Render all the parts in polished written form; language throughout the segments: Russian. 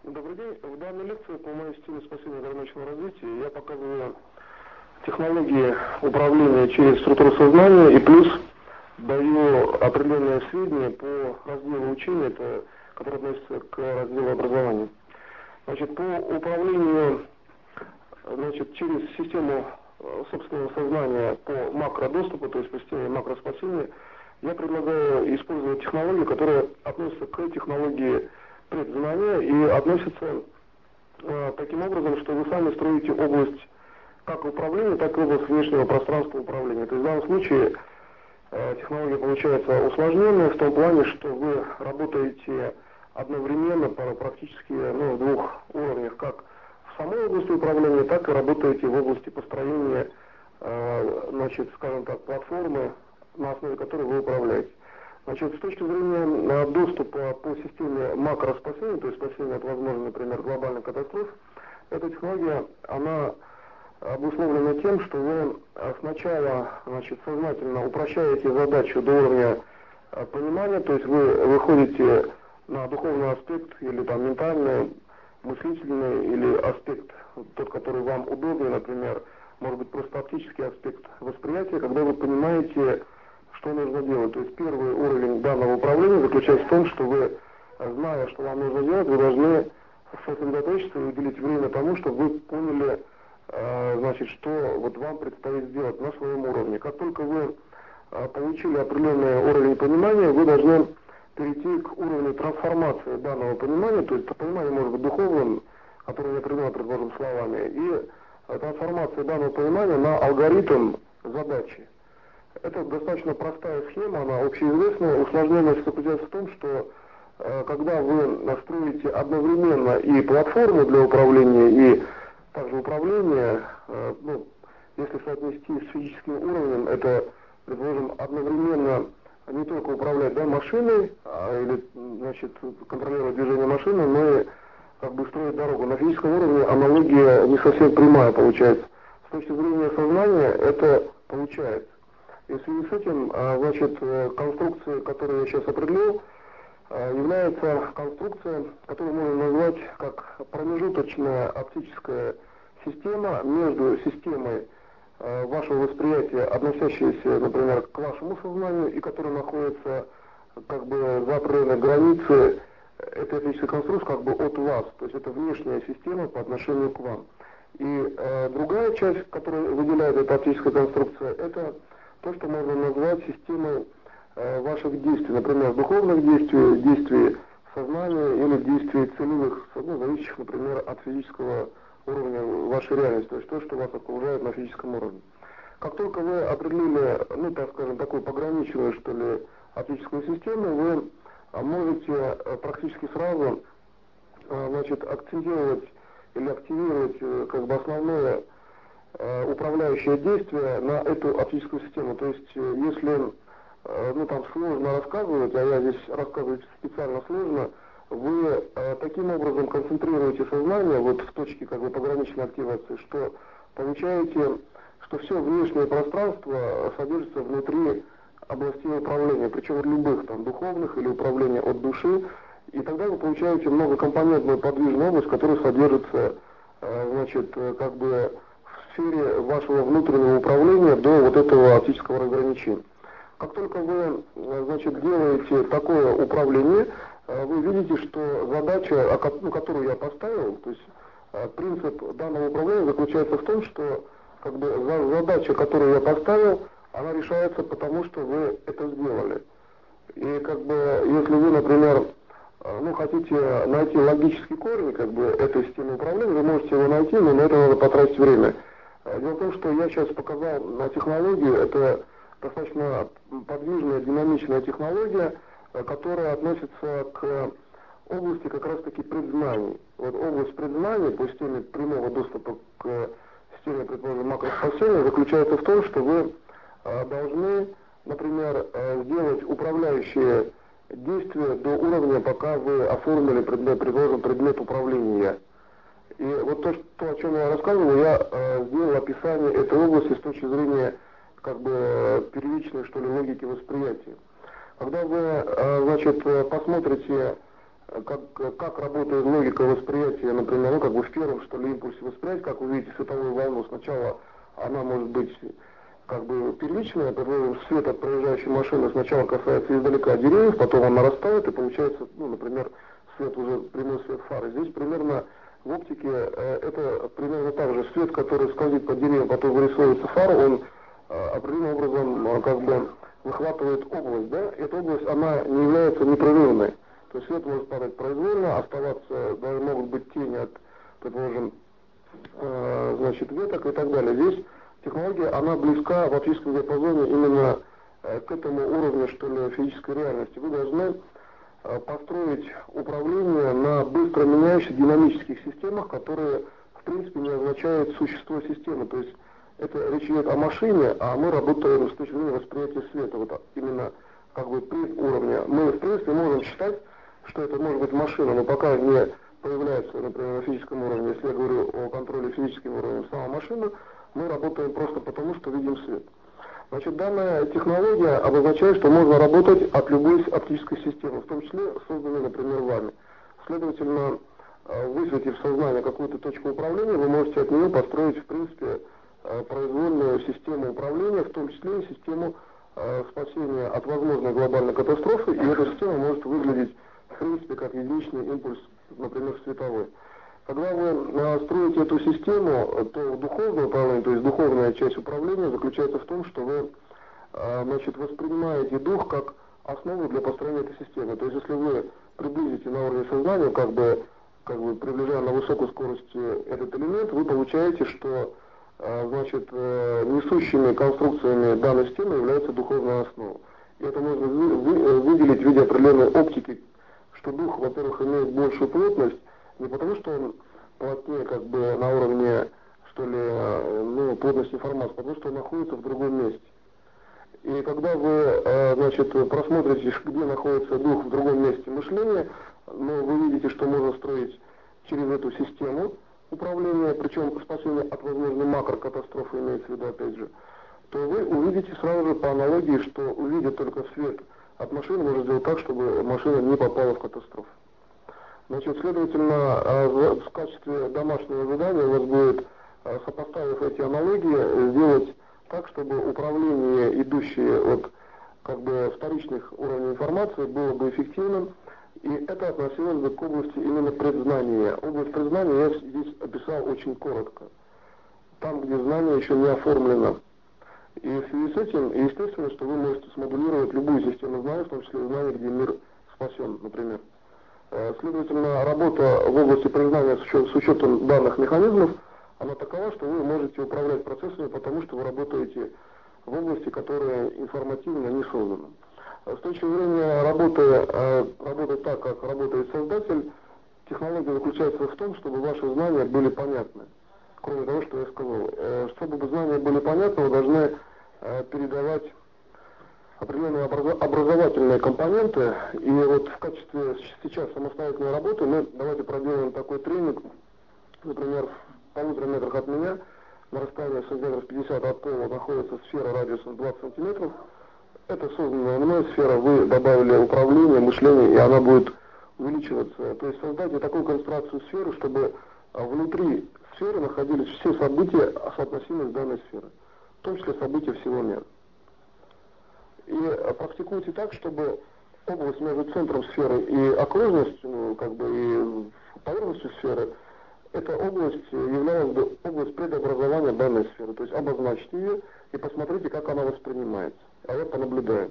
Добрый день. В данной лекции по моей стилю спасения гармоничного развития я показываю технологии управления через структуру сознания и плюс даю определенные сведения по разделу учения, который относится к разделу образования. Значит, по управлению через систему собственного сознания по макродоступу, то есть по системе макроспасения, я предлагаю использовать технологии, которые относятся к технологии предзнания и относятся таким образом, что вы сами строите область как управления, так и область внешнего пространства управления. То есть в данном случае технология получается усложненная в том плане, что вы работаете одновременно практически в двух уровнях, как в самой области управления, так и работаете в области построения, скажем так, платформы, на основе которой вы управляете. Значит, с точки зрения доступа по системе макроспасения, то есть спасения от возможной, например, глобальной катастрофы, эта технология, она обусловлена тем, что вы сначала, сознательно упрощаете задачу до уровня понимания, то есть вы выходите на духовный аспект или там ментальный, мыслительный или аспект, тот, который вам удобнее, например, может быть просто оптический аспект восприятия, когда вы понимаете, что нужно делать. То есть первый уровень данного управления заключается в том, что вы, зная, что вам нужно делать, вы должны сосредоточиться и уделить время тому, чтобы вы поняли, что вот вам предстоит сделать на своем уровне. Как только вы получили определенный уровень понимания, вы должны перейти к уровню трансформации данного понимания, то есть понимание может быть духовным, которое я придумал, предположим, словами, и трансформация данного понимания на алгоритм задачи. Это достаточно простая схема, она общеизвестная. Усложненность заключается в том, что когда вы настроите одновременно и платформу для управления, и также управление, если соотнести с физическим уровнем, это, предположим, одновременно не только управлять машиной, или контролировать движение машины, но и строить дорогу. На физическом уровне аналогия не совсем прямая получается. С точки зрения сознания это получается. И в связи с этим, конструкция, которую я сейчас определил, является конструкция, которую можно назвать как промежуточная оптическая система между системой вашего восприятия, относящейся, например, к вашему сознанию, и которая находится за определенной границей этой оптической конструкции от вас. То есть это внешняя система по отношению к вам. И другая часть, которую выделяет эта оптическая конструкция, это то, что можно назвать системой ваших действий, например, духовных действий, действий сознания или действий целевых, зависящих, например, от физического уровня вашей реальности, то есть то, что вас окружает на физическом уровне. Как только вы определили, такую пограниченную, оптическую систему, вы можете практически сразу, акцентировать или активировать основное управляющее действие на эту оптическую систему. То есть, если сложно рассказывать, а я здесь рассказывать специально сложно, вы таким образом концентрируете сознание в точке пограничной активации, что получаете, что все внешнее пространство содержится внутри областей управления, причем любых, духовных или управления от души, и тогда вы получаете многокомпонентную подвижную область, которая содержится, в сфере вашего внутреннего управления до этого оптического разграничения. Как только вы, делаете такое управление, вы видите, что задача, которую я поставил, то есть принцип данного управления заключается в том, что задача, которую я поставил, она решается потому, что вы это сделали. И если вы, например, хотите найти логический корень этой системы управления, вы можете его найти, но на это надо потратить время. Дело в том, что я сейчас показал на технологию, это достаточно подвижная, динамичная технология, которая относится к области как раз-таки предзнаний. Область предзнаний по системе прямого доступа к системе, предположим, макроспасения заключается в том, что вы должны, например, сделать управляющее действие до уровня, пока вы оформили предмет управления. И то, о чем я рассказывал, я сделал описание этой области с точки зрения первичной, логики восприятия. Когда вы, посмотрите как работает логика восприятия, например, ну, как бы в первом, что ли, импульсе восприятия, как вы видите световую волну, сначала она может быть как бы первичная, предположим, свет от проезжающей машины сначала касается издалека деревьев, потом он нарастает, и получается, ну, например, свет уже прямой свет фары. Здесь примерно в оптике это примерно так же. Свет, который скользит по деревьям, потом вырисовывается фара, он определенным образом как бы выхватывает область, да? Эта область, она не является непрерывной. То есть свет может падать произвольно, оставаться, даже могут быть тени от, предположим, значит, веток и так далее. Здесь технология, она близка в оптическом диапазоне именно к этому уровню, что ли, физической реальности. Вы должны построить управление на быстро меняющихся динамических системах, которые, в принципе, не означают существо системы. То есть это речь идет о машине, а мы работаем с точки зрения восприятия света. Вот именно как бы при уровне. Мы, в принципе, можем считать, что это может быть машина, но пока не появляется, например, на физическом уровне, если я говорю о контроле физическим уровнем сама машина, мы работаем просто потому, что видим свет. Значит, данная технология обозначает, что можно работать от любой оптической системы, в том числе созданной, например, вами. Следовательно, высветив в сознание какую-то точку управления, вы можете от нее построить, в принципе, произвольную систему управления, в том числе и систему спасения от возможной глобальной катастрофы, и эта система может выглядеть, в принципе, как единичный импульс, например, световой. Когда вы строите эту систему, то духовное управление, то есть духовная часть управления заключается в том, что вы, значит, воспринимаете дух как основу для построения этой системы. То есть если вы приблизите на уровне сознания, как бы приближая на высокую скорость этот элемент, вы получаете, что, значит, несущими конструкциями данной системы является духовная основа. И это можно выделить в виде определенной оптики, что дух, во-первых, имеет большую плотность, не потому, что он плотнее как бы на уровне, что ли, ну, плотности информации, потому что он находится в другом месте. И когда вы, значит, просмотрите, где находится дух в другом месте мышления, но вы видите, что можно строить через эту систему управления, причем спасение от возможной макрокатастрофы имеется в виду, опять же, то вы увидите сразу же по аналогии, что увидя только свет от машины, можно сделать так, чтобы машина не попала в катастрофу. Значит, следовательно, в качестве домашнего задания у вас будет, сопоставив эти аналогии, сделать так, чтобы управление, идущее от как бы вторичных уровней информации, было бы эффективным, и это относилось бы к области именно предзнания. Область предзнания я здесь описал очень коротко. Там, где знание еще не оформлено. И в связи с этим, естественно, что вы можете смодулировать любую систему знаний, в том числе знания, где мир спасен, например. Следовательно, работа в области признания с учетом данных механизмов, она такова, что вы можете управлять процессами, потому что вы работаете в области, которая информативно не создана. С точки зрения работы так, как работает создатель, технология заключается в том, чтобы ваши знания были понятны. Кроме того, что я сказал. Чтобы знания были понятны, вы должны передавать определенные образовательные компоненты, и вот в качестве сейчас самостоятельной работы мы давайте проделаем такой тренинг, например, в 1,5 метрах от меня, на расстоянии сантиметров 50 от пола находится сфера радиусом 20 сантиметров. Это созданная мной сфера, вы добавили управление, мышление, и она будет увеличиваться. То есть создайте такую конструкцию сферы, чтобы внутри сферы находились все события, соотносимые с данной сферой, в том числе события всего мира. И практикуйте так, чтобы область между центром сферы и окружностью, ну, как бы и поверхностью сферы, эта область являлась бы область предобразования данной сферы. То есть обозначьте ее и посмотрите, как она воспринимается. А я понаблюдаю.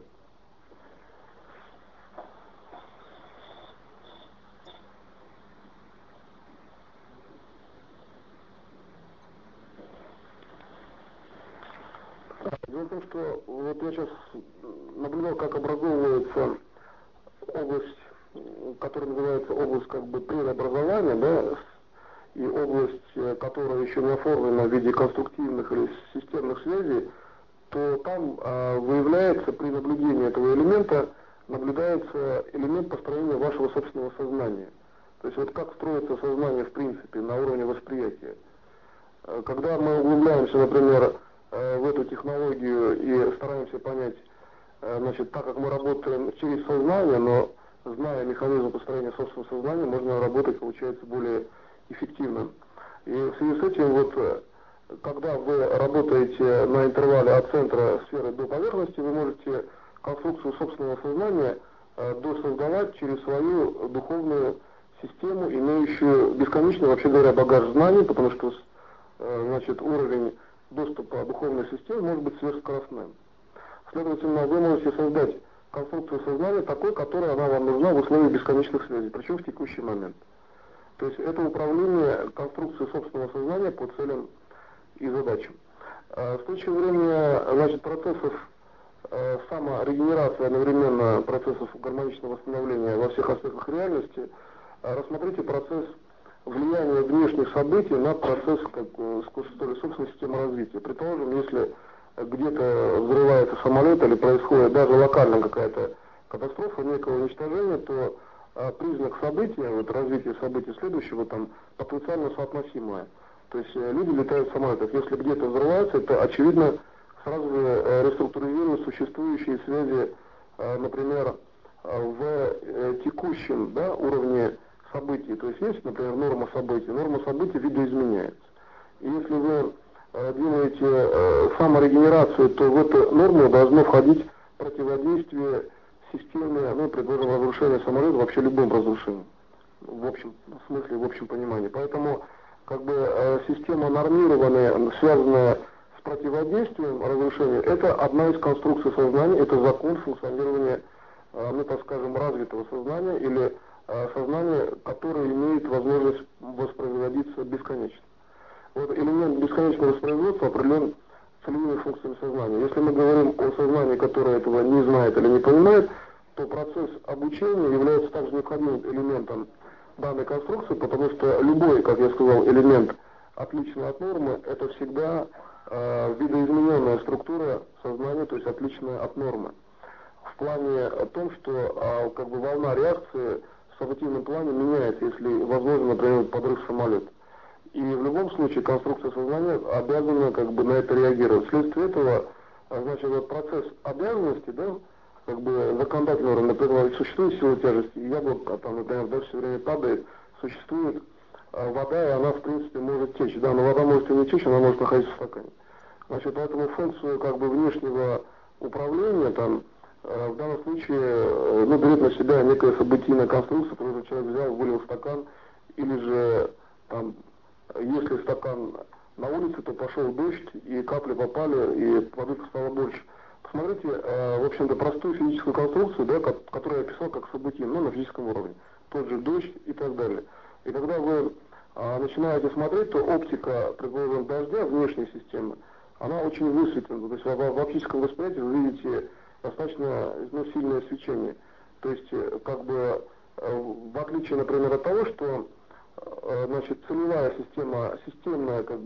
Дело в том, что вот я сейчас наблюдал, как образовывается область, которая называется область как бы преобразования, да, и область, которая еще не оформлена в виде конструктивных или системных связей, то там выявляется при наблюдении этого элемента, наблюдается элемент построения вашего собственного сознания. То есть вот как строится сознание в принципе на уровне восприятия. Когда мы углубляемся, например, в эту технологию и стараемся понять, значит, так как мы работаем через сознание, но зная механизм построения собственного сознания, можно работать, получается, более эффективно. И в связи с этим, вот, когда вы работаете на интервале от центра сферы до поверхности, вы можете конструкцию собственного сознания досоздавать через свою духовную систему, имеющую бесконечный, вообще говоря, багаж знаний, потому что значит, уровень доступа духовной системы может быть сверхскоростным. Следовательно, вы можете создать конструкцию сознания такой, которая она вам нужна в условиях бесконечных связей, причем в текущий момент. То есть это управление конструкцией собственного сознания по целям и задачам. С точки зрения, значит, процессов саморегенерации, одновременно процессов гармоничного восстановления во всех аспектах реальности, рассмотрите процесс влияния внешних событий на процесс собственной системы развития. Предположим, если где-то взрывается самолет или происходит даже локальная какая-то катастрофа, некого уничтожения, то признак события, вот развитие событий следующего, там потенциально соотносимое. То есть люди летают в самолетах. Если где-то взрывается, то очевидно сразу же реструктуризируют существующие связи, например, в текущем, да, уровне событий. То есть, например, норма событий видоизменяется. И если вы делаете саморегенерацию, то в эту норму должно входить противодействие системе, ну, предположим, разрушения самолета, вообще любым разрушением, в общем смысле, в общем понимании. Поэтому, как бы, система нормированная, связанная с противодействием разрушению, это одна из конструкций сознания, это закон функционирования, ну, так скажем, развитого сознания или сознания, которое имеет возможность воспроизводиться бесконечно. Вот элемент бесконечного воспроизводства определен целевыми функциями сознания. Если мы говорим о сознании, которое этого не знает или не понимает, то процесс обучения является также необходимым элементом данной конструкции, потому что любой, как я сказал, элемент, отличный от нормы, это всегда видоизмененная структура сознания, то есть отличная от нормы. В плане о том, что как бы волна реакции в событийном плане меняется, если возможно, например, подрыв самолета. И в любом случае конструкция сознания обязана как бы на это реагировать. Вследствие этого, значит, вот процесс обязанности, да, как бы законодательный уровень, например, существует сила тяжести, и яблоко там, например, да, все время падает, существует вода, и она, в принципе, может течь. Да, но вода может и не течь, она может находиться в стакане. Значит, поэтому функцию как бы внешнего управления там в данном случае, ну, берет на себя некая событийная конструкция, потому что человек взял, вылил в стакан, или же там, если стакан на улице, то пошел дождь, и капли попали, и воды стало больше. Посмотрите, в общем-то, простую физическую конструкцию, да, которую я описал как событийную, но на физическом уровне. Тот же дождь и так далее. И когда вы начинаете смотреть, то оптика, предположим, дождя, внешней системы, она очень высветлена. То есть в оптическом восприятии вы видите достаточно, ну, сильное свечение. То есть, как бы, в отличие, например, от того, что значит, целевая система, системная, как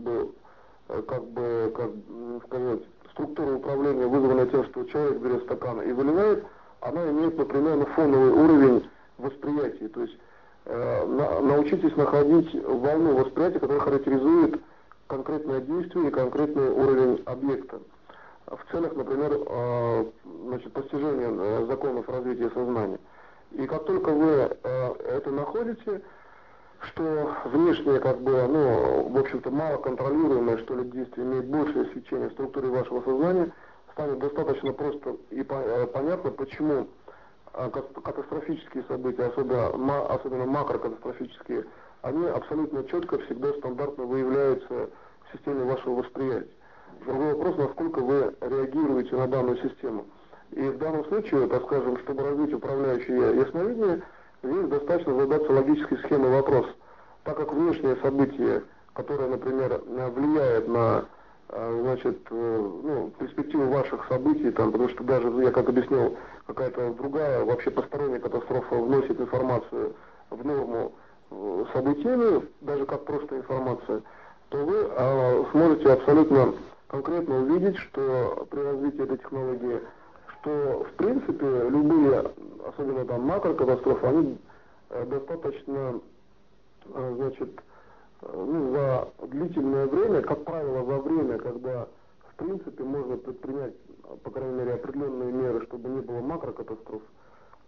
сказать, структура управления, вызванная тем, что человек берет стакан и выливает, она имеет, например, фоновый уровень восприятия. То есть научитесь находить волну восприятия, которая характеризует конкретное действие и конкретный уровень объекта. В целях, например, значит, постижения законов развития сознания. И как только вы это находите, что внешнее, как бы, ну, в общем-то, мало контролируемое, что ли, действие имеет большее свечение в структуре вашего сознания, станет достаточно просто и понятно, почему катастрофические события, особенно макрокатастрофические, они абсолютно четко, всегда стандартно выявляются в системе вашего восприятия. Другой вопрос, насколько вы реагируете на данную систему. И в данном случае, так скажем, чтобы развить управляющее ясновидение, здесь достаточно задаться логической схемой вопрос. Так как внешнее событие, которое, например, влияет на, значит, ну, перспективу ваших событий, там, потому что даже, я как объяснил, какая-то другая, вообще посторонняя катастрофа вносит информацию в норму событийную, даже как просто информация, то вы сможете абсолютно конкретно увидеть, что при развитии этой технологии, что в принципе любые, особенно там макрокатастрофы, они достаточно, значит, ну, за длительное время, как правило, за время, когда в принципе можно предпринять, по крайней мере, определенные меры, чтобы не было макрокатастроф,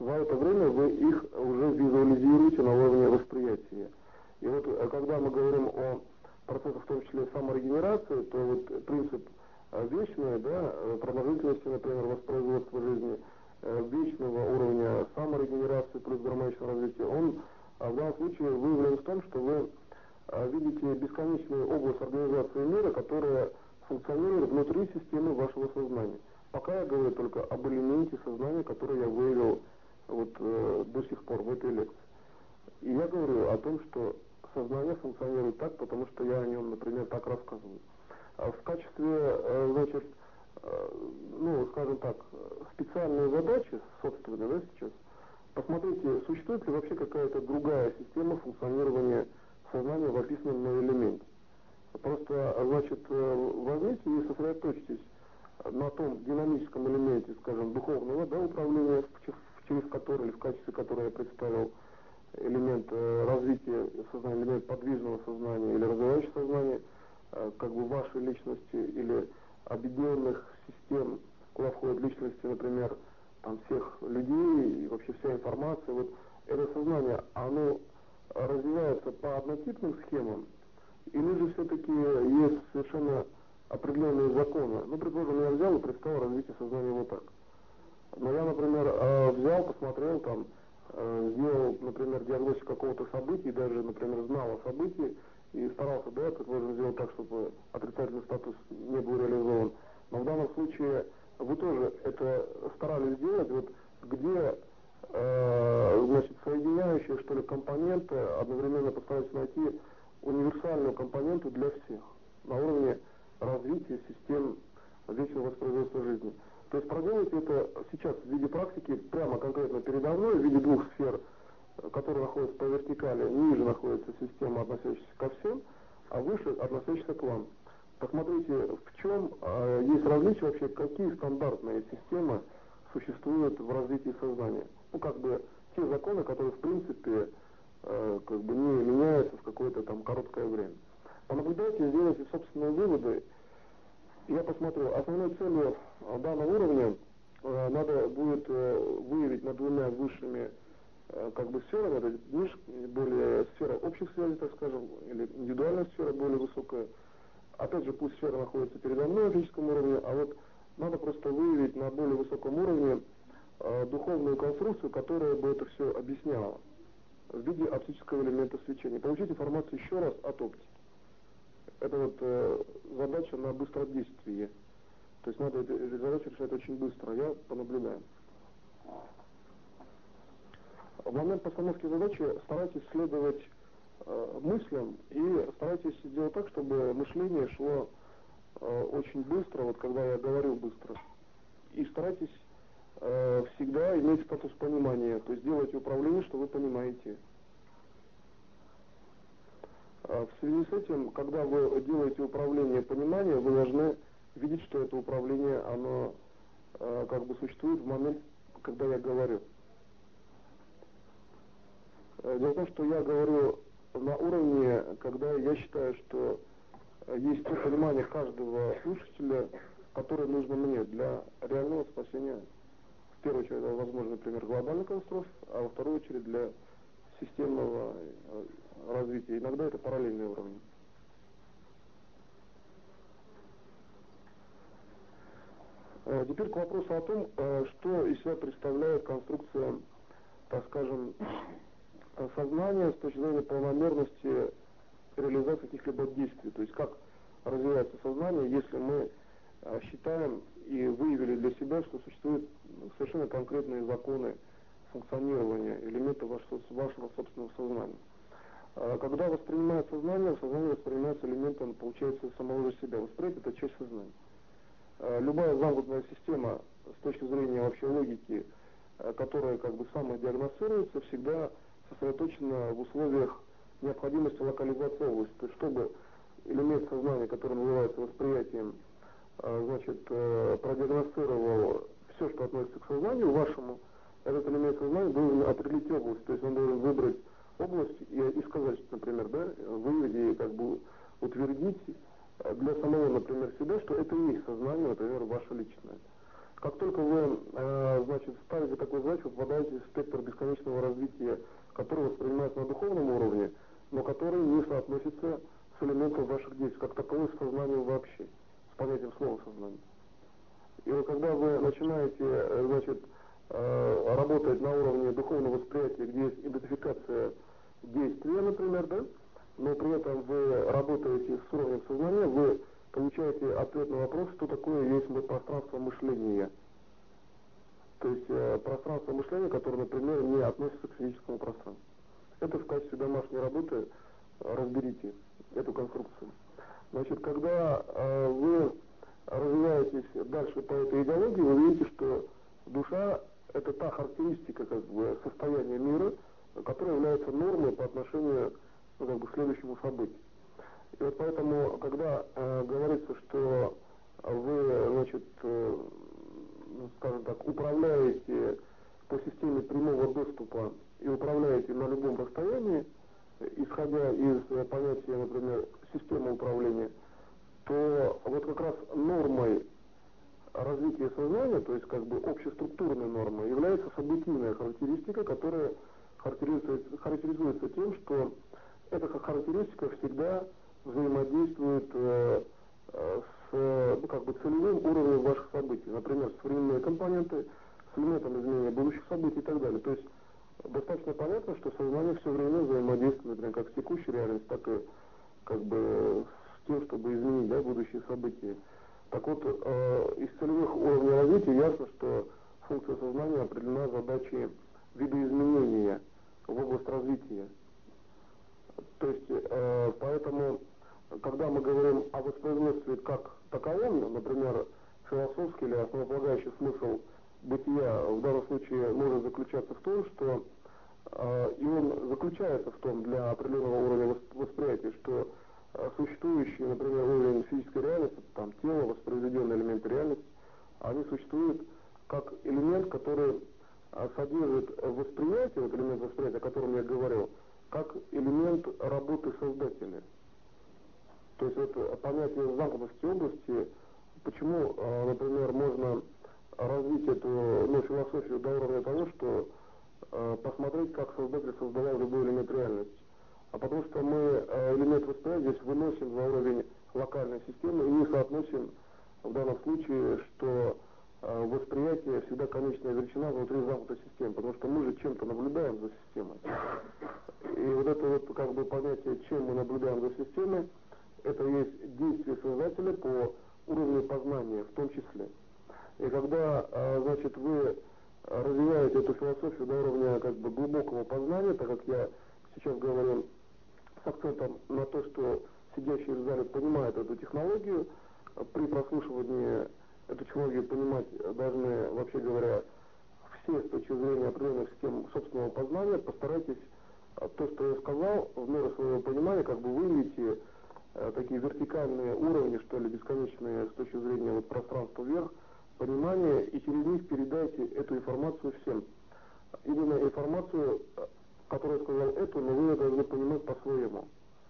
за это время вы их уже визуализируете на уровне восприятия. И вот когда мы говорим о процессах, в том числе саморегенерации, то вот принцип вечной, да, продолжительности, например, воспроизводства жизни, вечного уровня саморегенерации плюс гармоничного развития, он в данном случае выявлен в том, что вы видите бесконечную область организации мира, которая функционирует внутри системы вашего сознания. Пока я говорю только об элементе сознания, который я выявил вот до сих пор в этой лекции. И я говорю о том, что сознание функционирует так, потому что я о нем, например, так рассказываю. А в качестве, значит, ну, скажем так, специальной задачи, собственно, да, сейчас, посмотрите, существует ли вообще какая-то другая система функционирования сознания в описанном на элементе. Просто, значит, возьмите и сосредоточьтесь на том динамическом элементе, скажем, духовного, да, управления, через который или в качестве которого я представил элемент развития сознания, элемент подвижного сознания или развивающего сознания, как бы вашей личности или объединенных систем, куда входят личности, например, там всех людей и вообще вся информация. Вот это сознание, оно развивается по однотипным схемам, или же все-таки есть совершенно определенные законы. Ну, предположим, я взял и представил развитие сознания вот так. Но я, например, взял, посмотрел там, сделал, например, диагностику какого-то события, даже, например, знал о событии и старался, да, предположим, сделать так, чтобы отрицательный статус не был реализован. Но в данном случае вы тоже это старались сделать, вот где, значит, соединяющие, что ли, компоненты, одновременно постарались найти универсальную компоненту для всех на уровне развития систем вечного воспроизводства жизни. То есть проделайте это сейчас в виде практики, прямо конкретно передо мной, в виде двух сфер, которые находятся по вертикали. Ниже находится система, относящаяся ко всем, а выше относящаяся к вам. Посмотрите, в чем есть различия вообще, какие стандартные системы существуют в развитии сознания. Ну, как бы те законы, которые в принципе как бы не меняются в какое-то там короткое время. Понаблюдайте, сделайте собственные выводы. Я посмотрю, основной целью данного уровня надо будет выявить над двумя высшими как бы сферами, это более сфера общих связей, так скажем, или индивидуальная сфера более высокая. Опять же, пусть сфера находится передо мной на физическом уровне, а вот надо просто выявить на более высоком уровне духовную конструкцию, которая бы это все объясняла в виде оптического элемента свечения. Получить информацию еще раз от оптики. Это вот задача на быстродействие. То есть надо эту задачу решать очень быстро. Я понаблюдаю. В момент постановки задачи старайтесь следовать мыслям и старайтесь делать так, чтобы мышление шло очень быстро, вот когда я говорю быстро. И старайтесь всегда иметь статус понимания, то есть делайте управление, что вы понимаете. В связи с этим, когда вы делаете управление понимания, вы должны видеть, что это управление, оно как бы существует в момент, когда я говорю. Дело в том, что я говорю на уровне, когда я считаю, что есть то понимание каждого слушателя, которое нужно мне для реального спасения. В первую очередь, это, возможно, например, глобальных катастроф, а во вторую очередь для системного развития. Иногда это параллельные уровни. Теперь к вопросу о том, что из себя представляет конструкция, так скажем, сознания с точки зрения полномерности реализации каких-либо действий. То есть как развивается сознание, если мы считаем и выявили для себя, что существуют совершенно конкретные законы функционирования элементов вашего собственного сознания. Когда воспринимается сознание воспринимается элементом, получается, самого же себя. Восприятие — это часть сознания. Любая замкнутая система с точки зрения вообще логики, которая как бы самодиагностируется, всегда сосредоточена в условиях необходимости локализации области. То есть чтобы элемент сознания, который называется восприятием, значит, продиагностировал все, что относится к сознанию вашему, этот элемент сознания должен определить область. То есть он должен выбрать область и сказать, например, да, выявить и как бы утвердить для самого, например, себя, что это и есть сознание, например, ваше личное. Как только вы, значит, ставите такую задачу, вы попадаете в бесконечного развития, который воспринимается на духовном уровне, но который не соотносится с элементом ваших действий, как таковой с сознанием вообще, с понятием слова сознания. И вот когда вы начинаете, значит, работать на уровне духовного восприятия, где есть идентификация действия, например, да, но при этом вы работаете с уровнем сознания, вы получаете ответ на вопрос, что такое есть пространство мышления. То есть пространство мышления, которое, например, не относится к физическому пространству. Это в качестве домашней работы разберите эту конструкцию. Значит, когда вы развиваетесь дальше по этой идеологии, вы видите, что душа — это та характеристика, как бы, состояния мира, которая является нормой по отношению, ну, как бы, к следующему событию. И вот поэтому, когда говорится, что вы, значит, скажем так, управляете по системе прямого доступа и управляете на любом расстоянии, исходя из понятия, например, системы управления, то вот как раз нормой развития сознания, то есть как бы общеструктурной нормой, является событийная характеристика, которая характеризуется тем, что эта характеристика всегда взаимодействует с, ну, как бы, целевым уровнем ваших событий. Например, с временные компоненты, с элементом изменения будущих событий и так далее. То есть достаточно понятно, что сознание все время взаимодействует, например, как с текущей реальностью, так и как бы с тем, чтобы изменить, да, будущие события. Так вот, из целевых уровней развития ясно, что функция сознания определена задачей видоизменения в область развития. То есть, поэтому, когда мы говорим о воспроизводстве как таковом, например, философский или основополагающий смысл бытия в данном случае может заключаться в том, что и он заключается в том для определенного уровня восприятия, что существующий, например, уровень физической реальности, там тело, воспроизведенные элементы реальности, они существуют как элемент, который содержит восприятие, вот элемент восприятия, о котором я говорил, как элемент работы создателя. То есть это понятие замкнутости области, почему, например, можно развить эту, ну, философию до уровня того, что посмотреть, как создатель создавал любой элемент реальности. А потому что мы элемент восприятия здесь выносим за уровень локальной системы и не соотносим в данном случае, что восприятие всегда конечная величина внутри замкнутой системы, потому что мы же чем-то наблюдаем за системой. И вот это вот как бы понятие, чем мы наблюдаем за системой, это есть действие создателя по уровню познания в том числе. И когда, значит, вы развиваете эту философию до уровня как бы глубокого познания, так как я сейчас говорю с акцентом на то, что сидящие в зале понимают эту технологию, при прослушивании эту технологию понимать должны, вообще говоря, все с точки зрения определенных систем собственного познания. Постарайтесь то, что я сказал, в меру своего понимания, как бы выведите такие вертикальные уровни, что ли, бесконечные с точки зрения вот пространства вверх, понимания, и через них передайте эту информацию всем. Именно информацию, которую я сказал эту, но вы должны понимать по-своему.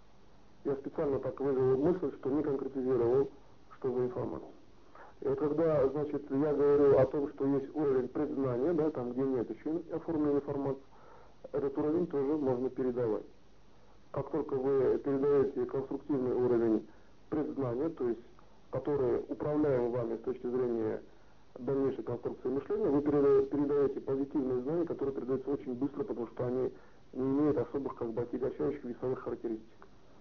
Я специально так выразил мысль, что не конкретизировал, что за информация. И вот когда, значит, я говорю о том, что есть уровень предзнания, да, там, где нет еще оформленной информации, этот уровень тоже можно передавать. Как только вы передаете конструктивный уровень предзнания, то есть который управляем вами с точки зрения дальнейшей конструкции мышления, вы передаете позитивные знания, которые передаются очень быстро, потому что они не имеют особых, как бы, отягощающих весовых характеристик.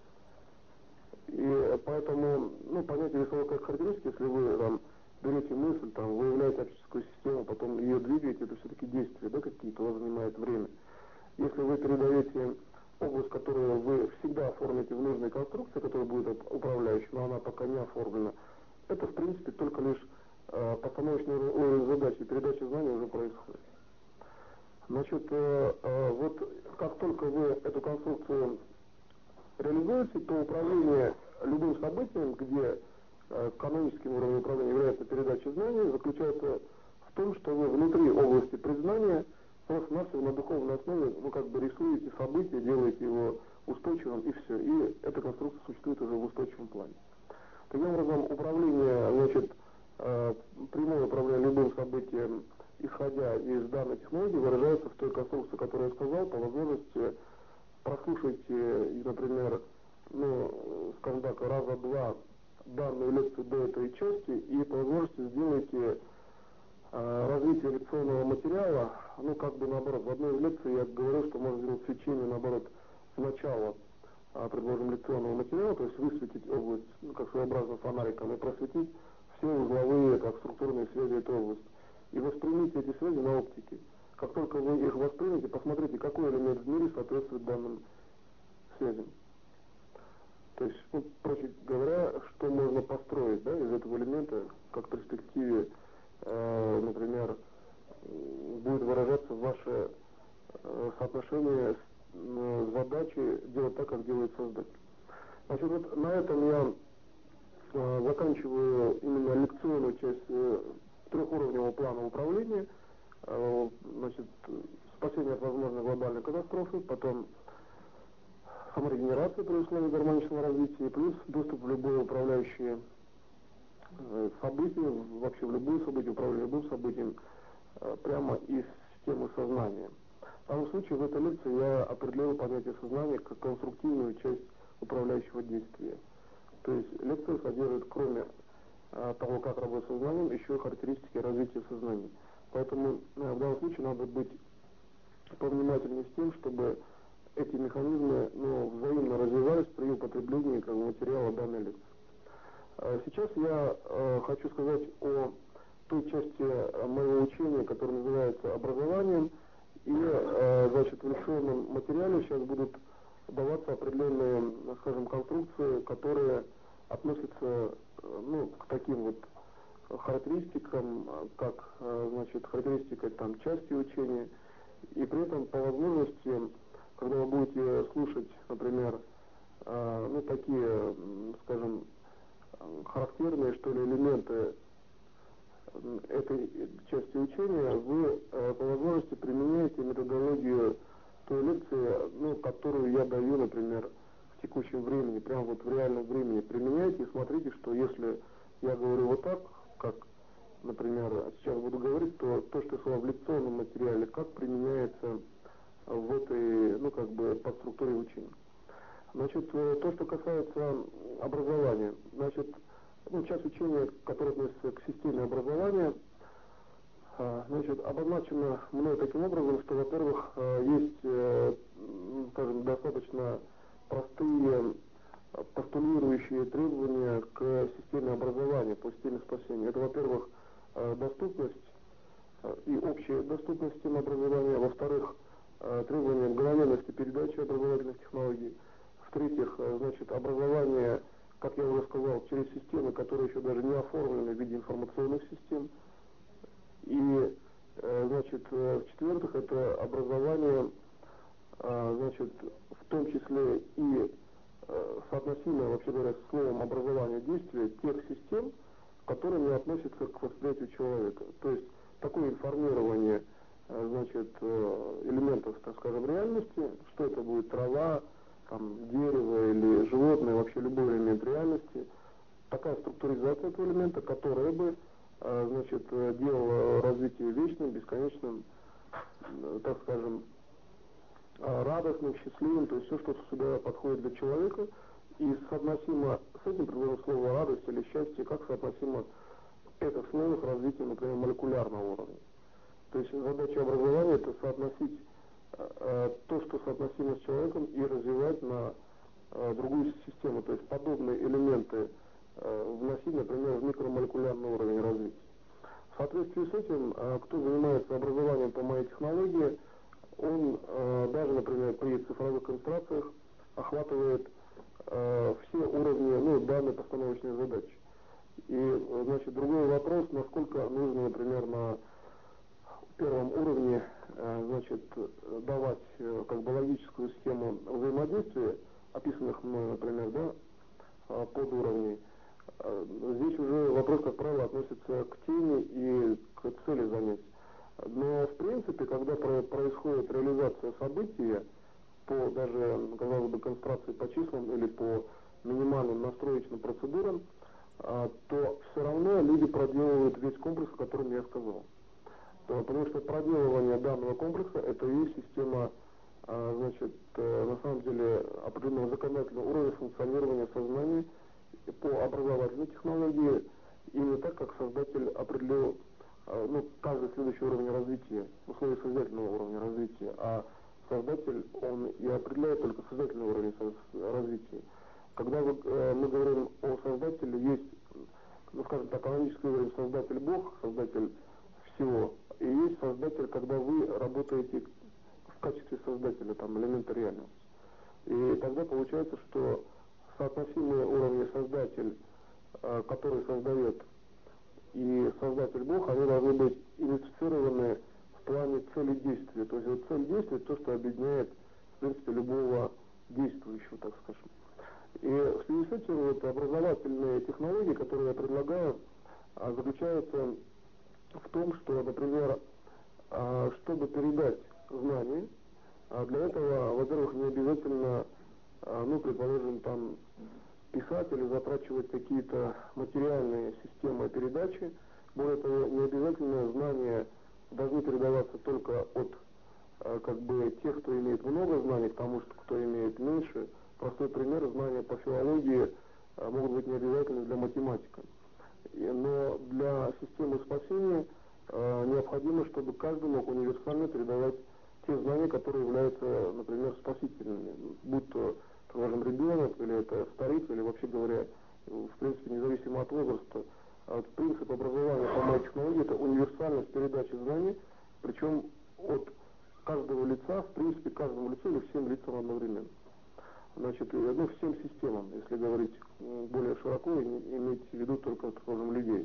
И поэтому, ну, понятие весовых характеристик, если вы там берете мысль, там, выявляете оптическую систему, потом ее двигаете, это все-таки действия, да, какие-то, у вас занимает время. Если вы передаете область, которую вы всегда оформите в нужной конструкции, которая будет управляющей, но она пока не оформлена, это, в принципе, только лишь постановочный уровень задачи, передача знаний уже происходит. Значит, вот как только вы эту конструкцию реализуете, то управление любым событием, где каноническим уровнем управления является передача знаний, заключается в том, что вы внутри области признания просто-навсего на духовной основе вы как бы рисуете событие, делаете его устойчивым и все. И эта конструкция существует уже в устойчивом плане. Таким образом, управление, значит, прямое управление любым событием исходя из данной технологии, выражается в той конструкции, которую я сказал, по возможности прослушайте, например, ну, скажем так, раза два данную лекцию до этой части и по возможности сделайте развитие лекционного материала, ну, как бы наоборот. В одной из лекций я говорил, что можно сделать свечение, наоборот, сначала предложим лекционного материала, то есть высветить область, ну, как своеобразным фонариком, и просветить все узловые, как структурные связи этой области. И воспримите эти связи на оптике. Как только вы их воспримете, посмотрите, какой элемент в мире соответствует данным связям. То есть, ну, проще говоря, что можно построить, да, из этого элемента, как в перспективе, например, будет выражаться ваше соотношение с задачей делать так, как делает создатель. Значит, вот на этом я заканчиваю именно лекционную часть трехуровневого плана управления. Значит, спасение от возможной глобальной катастрофы, потом саморегенерация при условии гармоничного развития, плюс доступ в любое управляющее событие, вообще в любое событие, управление любым событием, прямо из системы сознания. В данном случае в этой лекции я определил понятие сознания как конструктивную часть управляющего действия. То есть лекция содержит, кроме того, как работать сознанием, еще и характеристики развития сознания. Поэтому в данном случае надо быть повнимательнее с тем, чтобы эти механизмы, ну, взаимно развивались при употреблении как бы материала данной лекции. Сейчас я хочу сказать о той части моего учения, которая называется образованием, и значит, в лекционном материале сейчас будут даваться определенные, скажем, конструкции, которые относятся, ну, к таким вот характеристикам, как, значит, характеристика там части учения, и при этом по возможности, когда вы будете слушать, например, ну, такие, скажем, характерные, что ли, элементы этой части учения, вы по возможности применяете методологию той лекции, ну, которую я даю, например, в текущем времени, прямо вот в реальном времени применяйте и смотрите, что если я говорю вот так, как, например, сейчас буду говорить, то то, что я сказал в лекционном материале, как применяется в этой, ну, как бы, подструктуре учения. Значит, то, что касается образования, значит, ну, часть учения, которая относится к системе образования, значит, обозначена мной таким образом, что, во-первых, есть, скажем, достаточно простые постулирующие требования к системе образования, по системе спасения. Это, во-первых, доступность и общая доступность системы образования, во-вторых, требования мгновенности передачи образовательных технологий, в-третьих, значит, образование, как я уже сказал, через системы, которые еще даже не оформлены в виде информационных систем, и, значит, в-четвертых, это образование, значит, в том числе и соотносимое, вообще говоря, с словом образование действия тех систем, которые не относятся к восприятию человека. То есть такое информирование, значит, элементов, так скажем, реальности, что это будет трава, там, дерево или животное, вообще любой элемент реальности, такая структуризация этого элемента, которая бы, значит, делала развитие вечным, бесконечным, так скажем, радостным, счастливым, то есть все, что сюда подходит для человека, и соотносимо с этим, предположим, слово радость или счастье, как соотносимо это слово с развитием, например, молекулярного уровня. То есть задача образования — это соотносить то, что соотносимо с человеком, и развивать на другую систему, то есть подобные элементы вносить, например, в микромолекулярный уровень развития. В соответствии с этим, кто занимается образованием по моей технологии, он даже, например, при цифровых иллюстрациях охватывает все уровни, ну, данной постановочной задачи. И, значит, другой вопрос, насколько нужно, например, на первом уровне, значит, давать как бы логическую схему взаимодействия, описанных мной, например, да, подуровней. Здесь уже вопрос, как правило, относится к теме и к цели занятий. Но, в принципе, когда происходит реализация события по даже, казалось бы, концентрации по числам или по минимальным настроечным процедурам, то все равно люди проделывают весь комплекс, о котором я сказал. Потому что проделывание данного комплекса это и есть система, значит, на самом деле определенного законодательного уровня функционирования сознания по образовательной технологии, именно так, как создатель определил каждый следующий уровень развития, условия создательного уровня развития, а создатель, он и определяет только создательный уровень развития. Когда мы говорим о создателе, есть, скажем так, канонический уровень создатель Бог, создатель всего, и есть создатель, когда вы работаете в качестве создателя, там, элемента реальности. И тогда получается, что соотносимые уровни создатель, который создает, и создатель Бог, они должны быть идентифицированы в плане цели действия. То есть вот цель действия — то, что объединяет, в принципе, любого действующего, так скажем. И в связи с этим вот образовательные технологии, которые я предлагаю, заключаются в том, что, например, чтобы передать знания, для этого, во-первых, не обязательно, предположим, там, писать или затрачивать какие-то материальные системы передачи. Более того, не обязательно знания должны передаваться только от тех, кто имеет много знаний, к тому, что кто имеет меньше. Простой пример: знания по филологии могут быть не обязательны для математика. Но для системы спасения необходимо, чтобы каждый мог универсально передавать те знания, которые являются, например, спасительными. Будь то, скажем, ребенок, или это старик, или, вообще говоря, в принципе, независимо от возраста. Принцип образования по моей технологии — это универсальность передачи знаний, причем от каждого лица, в принципе, каждому лицу или всем лицам одновременно. Значит, всем системам, если говорить более широко, иметь в виду только, скажем, людей.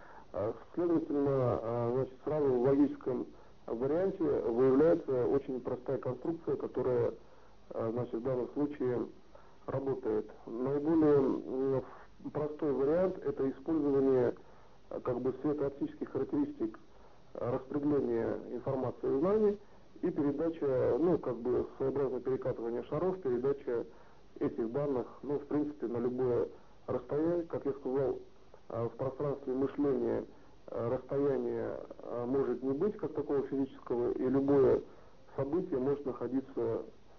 Следовательно, значит, сразу в логическом варианте выявляется очень простая конструкция, которая, значит, в данном случае работает. Наиболее простой вариант — это использование светооптических характеристик распределения информации и знаний и передача, своеобразное перекатывание шаров, передача этих данных, в принципе, на любое расстояние. Как я сказал, в пространстве мышления расстояние может не быть как такого физического, и любое событие может находиться,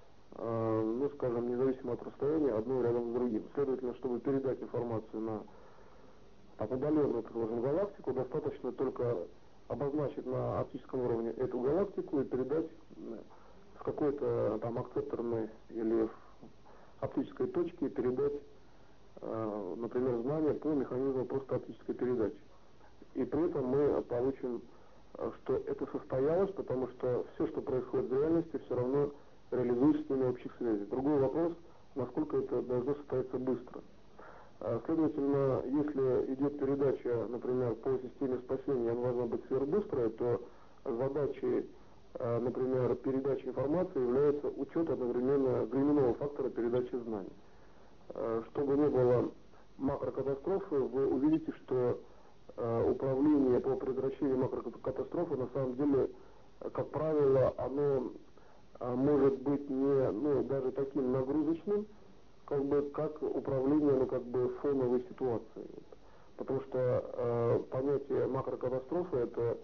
независимо от расстояния, одно рядом с другим. Следовательно, чтобы передать информацию на удаленную, предположим, галактику, достаточно только обозначить на оптическом уровне эту галактику и передать с какой-то там акцепторной или оптической точки, передать, например, знания по механизму просто оптической передачи. И при этом мы получим, что это состоялось, потому что все, что происходит в реальности, все равно реализуется с ними общих связей. Другой вопрос, насколько это должно состояться быстро. Следовательно, если идет передача, например, по системе спасения, она должна быть сверхбыстрая, то задачей, например, передачи информации является учет одновременно временного фактора передачи знаний. Чтобы не было макрокатастрофы, вы увидите, что управление по предотвращению макрокатастрофы на самом деле, как правило, оно может быть не даже таким нагрузочным, как управление фоновой ситуацией. Потому что понятие макрокатастрофы — это,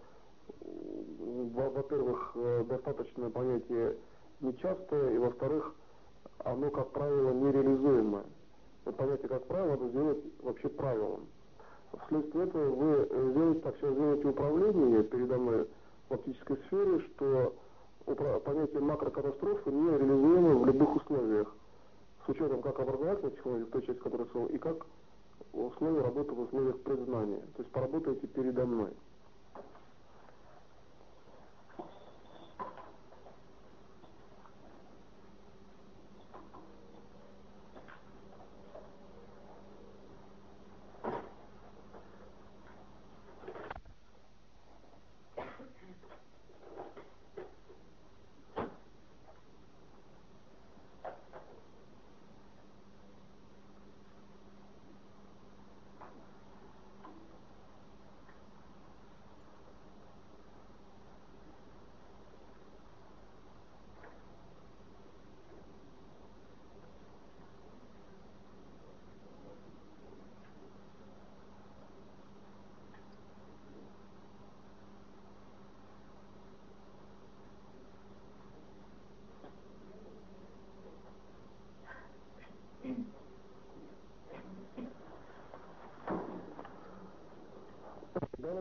во-первых, достаточно понятие нечастое, и, во-вторых, оно, как правило, нереализуемое. Это понятие, как правило, надо сделать вообще правилом. Вследствие этого вы сделаете управление передо мной в оптической сфере, что понятие макрокатастрофы не реализуемо в любых условиях, с учетом как образовательной технологии, в той части, которую я сказал, и как условия работы в условиях предзнания. То есть поработаете передо мной.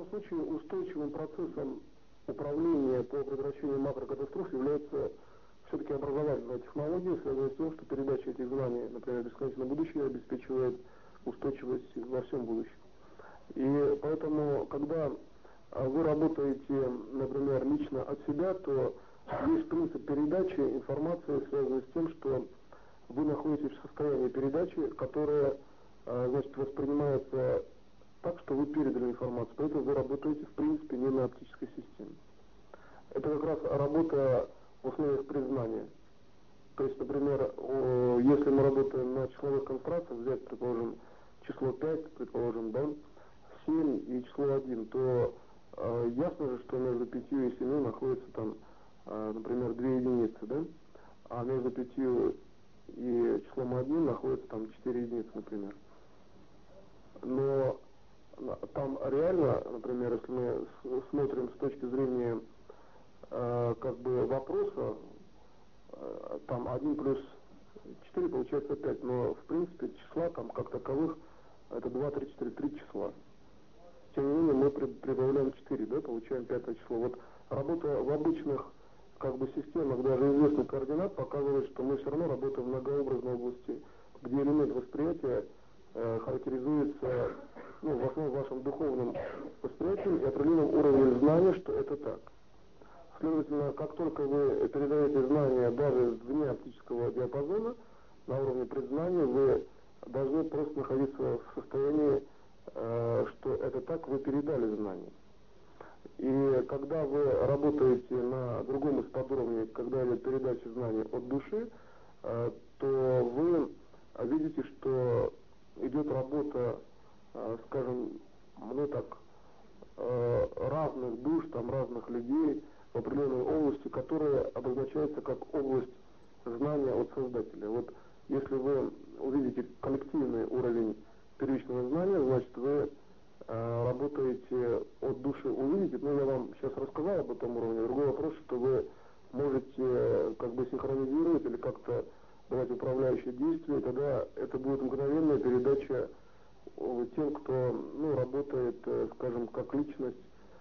случае устойчивым процессом управления по предотвращению макрокатастроф является все-таки образовательная технология, связанная с тем, что передача этих знаний, например, бесконечное будущее, обеспечивает устойчивость во всем будущем. И поэтому, когда вы работаете, например, лично от себя, то есть принцип передачи информации, связанный с тем, что вы находитесь в состоянии передачи, которая, значит, воспринимается так, что вы передали информацию. Поэтому вы работаете, в принципе, не на оптической системе. Это как раз работа в условиях признания. То есть, например, если мы работаем на числовых конструкциях, взять, предположим, число 5, предположим, да, 7 и число 1, то ясно же, что между 5 и 7 находится там, например, 2 единицы, да, а между 5 и числом 1 находится там 4 единицы, например. Но там реально, например, если мы смотрим с точки зрения как бы вопроса, там 1 плюс 4 получается 5, но в принципе числа там как таковых это 2, 3, 4, 3 числа. Тем не менее мы прибавляем 4, да, получаем 5 число. Вот работа в обычных как бы системах, даже известных координат, показывает, что мы все равно работаем в многообразной области, где элемент восприятия характеризуется, ну, в основном вашим духовным восприятием и определенным уровнем знания, что это так. Следовательно, как только вы передаете знания даже вне оптического диапазона, на уровне предзнания, вы должны просто находиться в состоянии, что это так, вы передали знания. И когда вы работаете на другом из подуровней, когда идет передача знаний от души, то вы видите, что идет работа, скажем, ну так, разных душ, там, разных людей в определенной области, которая обозначается как область знания от Создателя. Вот если вы увидите коллективный уровень первичного знания, значит вы работаете от души, увидите. Ну, я вам сейчас рассказал об этом уровне. Другой вопрос, что вы можете как бы синхронизировать или как-то давать управляющие действия, тогда это будет мгновенная передача тем, кто, ну, работает, скажем, как личность.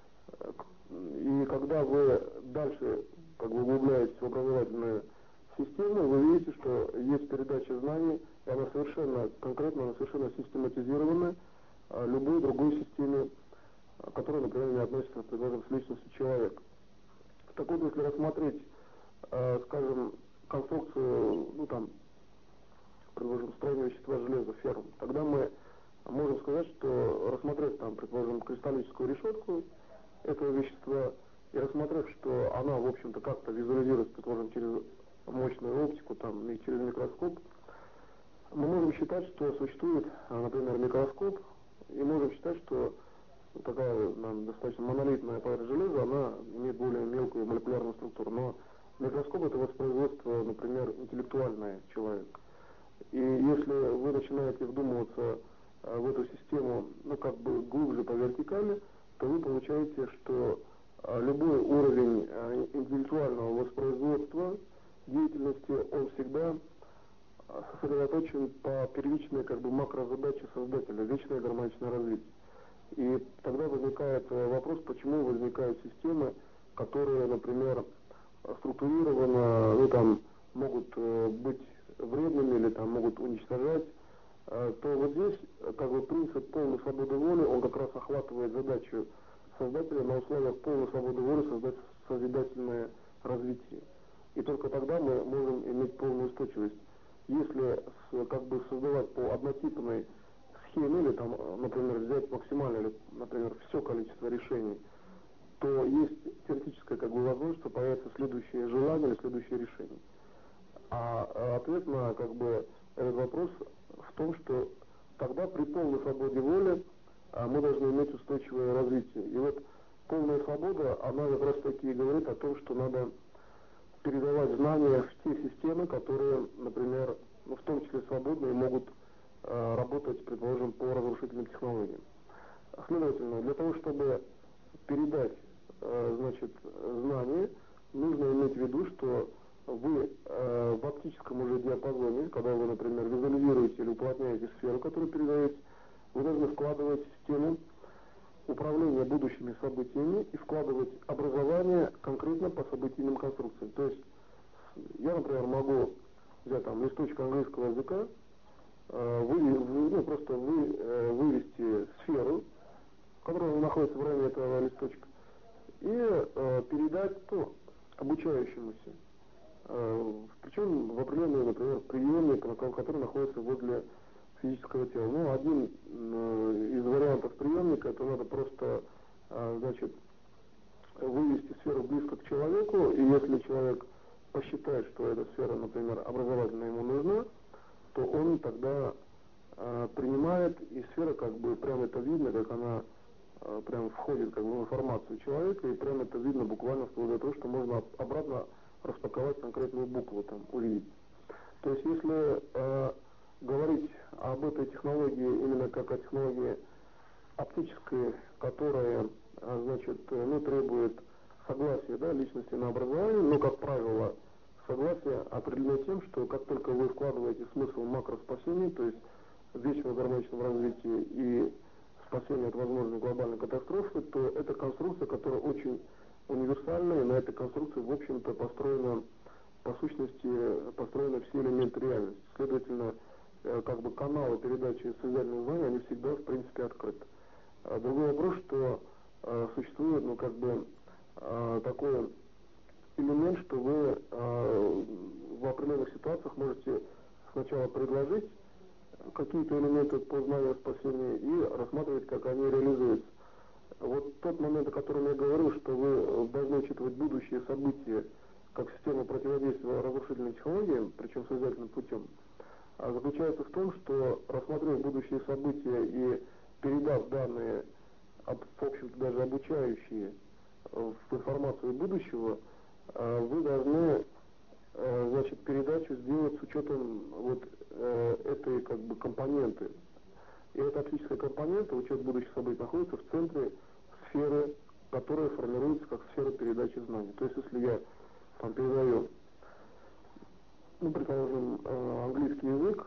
И когда вы дальше как бы углубляетесь в образовательную систему, вы видите, что есть передача знаний, и она совершенно конкретно, она совершенно систематизирована любой другой системе, которая, например, не относится, предположим, с личностью человека. Так вот, если рассмотреть, скажем, конструкцию, ну там, предположим, строение вещества железа, ферм, тогда мы можем сказать, что рассмотрев там, предположим, кристаллическую решетку этого вещества и рассмотрев, что она, в общем-то, как-то визуализируется, предположим, через мощную оптику, там, и через микроскоп, мы можем считать, что существует, например, микроскоп, и можем считать, что такая достаточно монолитная пара железа, она имеет более мелкую молекулярную структуру, но микроскоп — это воспроизводство, например, интеллектуальное человека. И если вы начинаете вдумываться в эту систему, ну, как бы глубже по вертикали, то вы получаете, что любой уровень интеллектуального воспроизводства деятельности, он всегда сосредоточен по первичной как бы макрозадаче создателя, вечное гармоничное развитие. И тогда возникает вопрос, почему возникают системы, которые, например, структурированно, ну, там, могут быть вредными или там могут уничтожать, то вот здесь как бы принцип полной свободы воли, он как раз охватывает задачу создателя на условиях полной свободы воли создать созидательное развитие. И только тогда мы можем иметь полную устойчивость. Если как бы создавать по однотипной схеме, или там, например, взять максимальное, или, например, все количество решений, то есть теоретическая как бы возможность, что появится следующее желание или следующее решение. А ответ на как бы этот вопрос в том, что тогда при полной свободе воли мы должны иметь устойчивое развитие. И вот полная свобода, она как раз таки говорит о том, что надо передавать знания в те системы, которые, например, ну, в том числе свободные, могут работать, предположим, по разрушительным технологиям. Следовательно, для того, чтобы передать, значит, знания, нужно иметь в виду, что вы в оптическом уже диапазоне, когда вы, например, визуализируете или уплотняете сферу, которую передаете, вы должны вкладывать в систему управление будущими событиями и вкладывать образование конкретно по событийным конструкциям. То есть я, например, могу взять там листочек английского языка, вывести сферу, которая находится в районе этого листочка, и передать обучающемуся. Причем в определенный, например, приемник, который находится возле физического тела. Ну, один из вариантов приемника, это надо просто, вывести сферу близко к человеку, и если человек посчитает, что эта сфера, например, образовательная ему нужна, то он тогда принимает, и сфера прямо это видно, как она прям входит в информацию человека, и прямо это видно буквально вплоть до того, что можно обратно распаковать конкретную букву, увидеть. То есть если говорить об этой технологии именно как о технологии оптической, которая, требует согласия личности на образование, но, как правило, согласие определено тем, что как только вы вкладываете смысл макроспасения, то есть вечного гармоничного развития и спасения от возможной глобальной катастрофы, то это конструкция, которая очень универсальная, и на этой конструкции, в общем-то, построена, по сущности, построены все элементы реальности. Следовательно, каналы передачи связательных знаний, они всегда, в принципе, открыты. Другой вопрос, что существует, такой элемент, что вы в определенных ситуациях можете сначала предложить какие-то элементы по знанию спасения и рассматривать, как они реализуются. Вот тот момент, о котором я говорил, что вы должны учитывать будущие события как систему противодействия разрушительным технологиям, причем связательным путем, заключается в том, что, рассмотрев будущие события и передав данные, в общем-то даже обучающие, в информацию будущего, вы должны передачу сделать с учетом этой компоненты. И эта оптическая компонента, учет будущих событий, находится в центре сферы, которая формируется как сфера передачи знаний. То есть если я передаю, предположим, английский язык,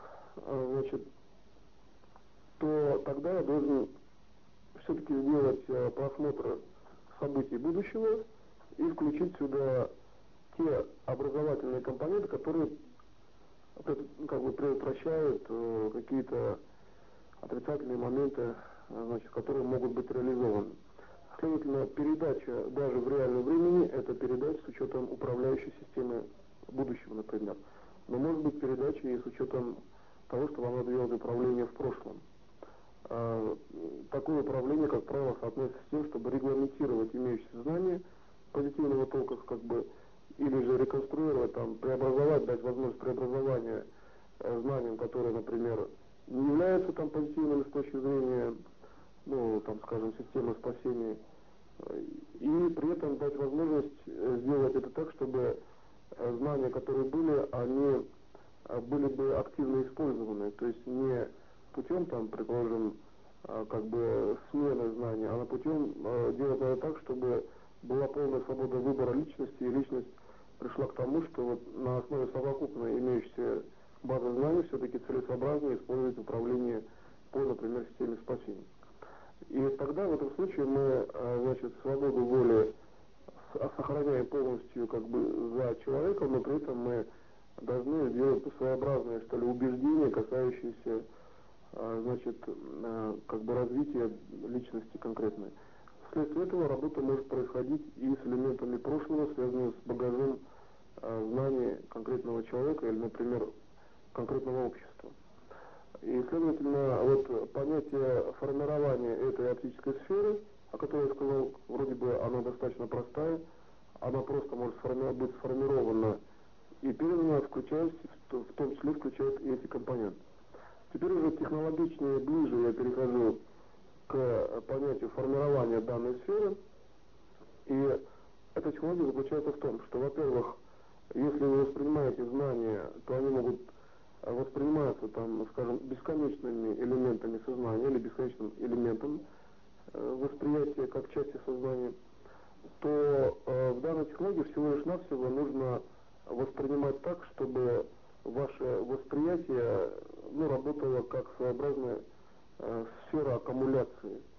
то тогда я должен все-таки сделать просмотр событий будущего и включить сюда те образовательные компоненты, которые предотвращают какие-то отрицательные моменты, которые могут быть реализованы. Следовательно, передача даже в реальном времени – это передача с учетом управляющей системы будущего, например. Но может быть передача и с учетом того, что вам надо делать управление в прошлом. Такое управление, как правило, соотносится с тем, чтобы регламентировать имеющиеся знания позитивного толка, или же реконструировать, преобразовать, дать возможность преобразования знаниям, которые, например, не являются позитивными с точки зрения, системы спасения, и при этом дать возможность сделать это так, чтобы знания, которые были, они были бы активно использованы, то есть не путем, предположим, смены знаний, а путем делать это так, чтобы была полная свобода выбора личности, и личность пришла к тому, что на основе совокупной имеющейся базы знаний все-таки целесообразнее использовать управление по, например, системе спасения. И тогда в этом случае мы, свободу воли сохраняем полностью за человеком, но при этом мы должны сделать своеобразное, убеждение, касающееся развития личности конкретной. Вследствие этого работа может происходить и с элементами прошлого, связанными с багажом знаний конкретного человека или, например, конкретного общества. И, следовательно, понятие формирования этой оптической сферы, о которой я сказал, вроде бы она достаточно простая, она просто может быть сформирована и передана, в том числе включает и эти компоненты. Теперь уже технологичнее, ближе я перехожу к понятию формирования данной сферы. И эта технология заключается в том, что, во-первых, если вы воспринимаете знания, то они могут восприниматься, бесконечными элементами сознания или бесконечным элементом восприятия как части сознания, то в данной технологии всего лишь навсего нужно воспринимать так, чтобы ваше восприятие работало как своеобразная сфера аккумуляции.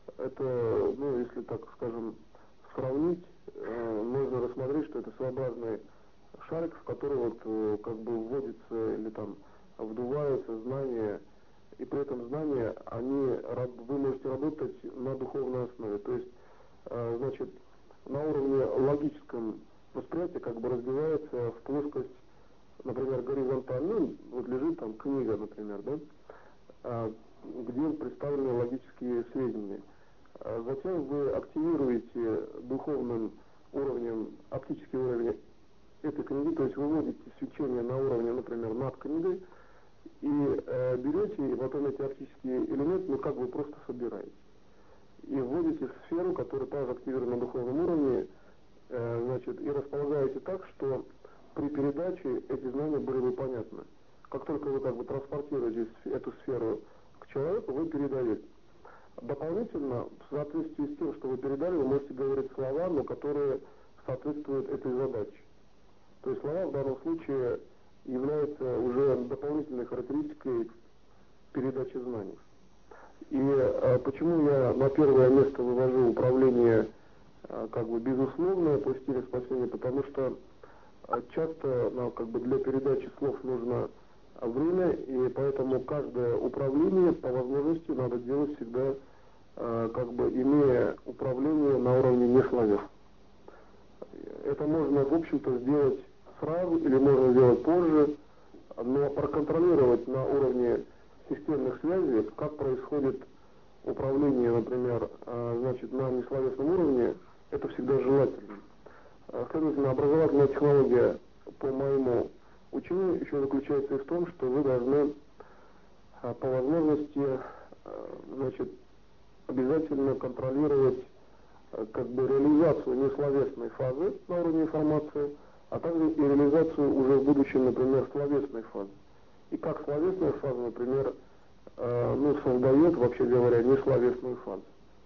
Это, ну, если так скажем, сравнить, можно рассмотреть, что это своеобразный шарик, в который вот как бы вводится или там вдуваются знания, и при этом знания, вы можете работать на духовной основе. То есть, значит, на уровне логическом восприятия как бы разбивается в плоскость, например, горизонтально, ну, вот лежит там книга, например, да, где представлены логические сведения. Затем вы активируете духовным уровнем, оптический уровень этой книги, то есть вы вводите свечение на уровне, например, над книгой, и берете, и потом эти оптические элементы, ну, как бы просто собираете. И вводите в сферу, которая также активирована на духовном уровне, значит, и располагаете так, что при передаче эти знания были бы понятны. Как только вы как бы транспортируете эту сферу к человеку, вы передаете. Дополнительно, в соответствии с тем, что вы передали, вы можете говорить слова, но которые соответствуют этой задаче. То есть слова в данном случае являются уже дополнительной характеристикой передачи знаний. И почему я на первое место вывожу управление как бы безусловное по стилю спасения, потому что часто как бы для передачи слов нужно время, и поэтому каждое управление по возможности надо делать всегда как бы имея управление на уровне несловес. Это можно, в общем-то, сделать сразу или можно сделать позже, но проконтролировать на уровне системных связей, как происходит управление, например, значит, на несловесном уровне, это всегда желательно. Следовательно, образовательная технология по моему учению еще заключается и в том, что вы должны по возможности, значит, обязательно контролировать как бы реализацию несловесной фазы на уровне информации, а также и реализацию уже в будущем, например, словесной фазы. И как словесная фаза, например, ну, создает, вообще говоря, несловесную фазу.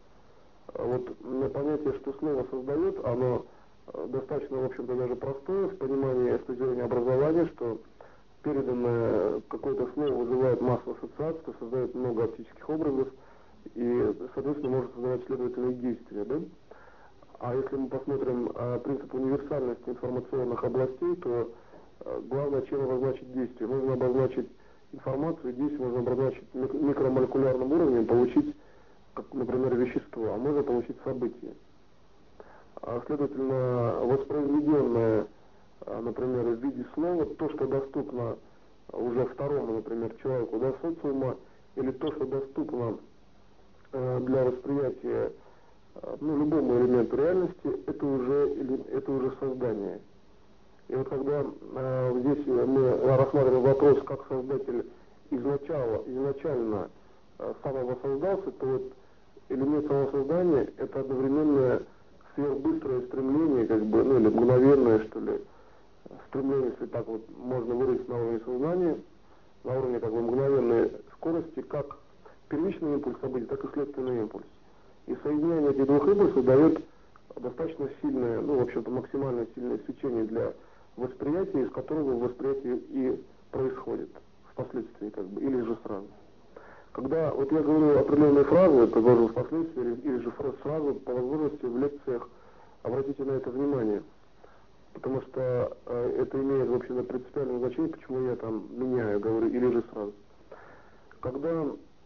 Вот понятие, что слово создает, оно достаточно, в общем-то, даже простое в понимании с точки зрения образования, что переданное какое-то слово вызывает массу ассоциаций, создает много оптических образов и, соответственно, может создавать следовательные действия, да? А если мы посмотрим принцип универсальности информационных областей, то главное, чем обозначить действие. Можно обозначить информацию, действие можно обозначить микромолекулярным уровнем, получить, как, например, вещество, а можно получить событие. Следовательно, воспроизведенное, например, в виде слова, то, что доступно уже второму, например, человеку, да, социума, или то, что доступно для восприятия, ну, любому элементу реальности, это уже создание. И вот когда здесь мы рассматриваем вопрос, как создатель изначально самовоссоздался, то вот элемент самосоздания — это одновременное сверхбыстрое стремление, как бы, ну, или мгновенное, что ли, стремление, если так вот можно выразить на уровне сознания, на уровне как бы мгновенной скорости, как первичный импульс событий, так и следственный импульс. И соединение этих двух импульсов дает достаточно сильное, ну, в общем-то, максимально сильное свечение для восприятия, из которого восприятие и происходит впоследствии, как бы, или же сразу. Когда вот я говорю определенные фразы, предложу впоследствии, или же сразу, по возможности в лекциях обратите на это внимание. Потому что это имеет, в общем-то, принципиальное значение, почему я там меняю, говорю, или же сразу. Когда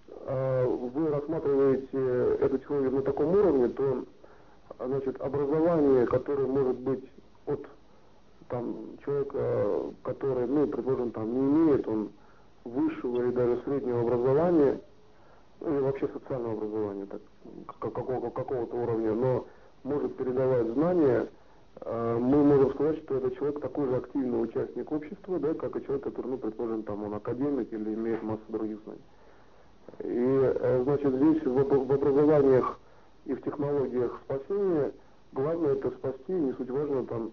вы рассматриваете эту технологию на таком уровне, то, значит, образование, которое может быть от там человека, который, ну, предположим, там не имеет он высшего или даже среднего образования, или вообще социального образования, так, какого-то уровня, но может передавать знания, мы можем сказать, что это человек такой же активный участник общества, да, как и человек, который, ну, предположим, там он академик или имеет массу других знаний. И, значит, здесь в образованиях и в технологиях спасения главное это спасти, не суть важно там,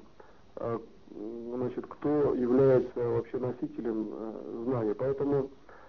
значит, кто является вообще носителем знаний. Поэтому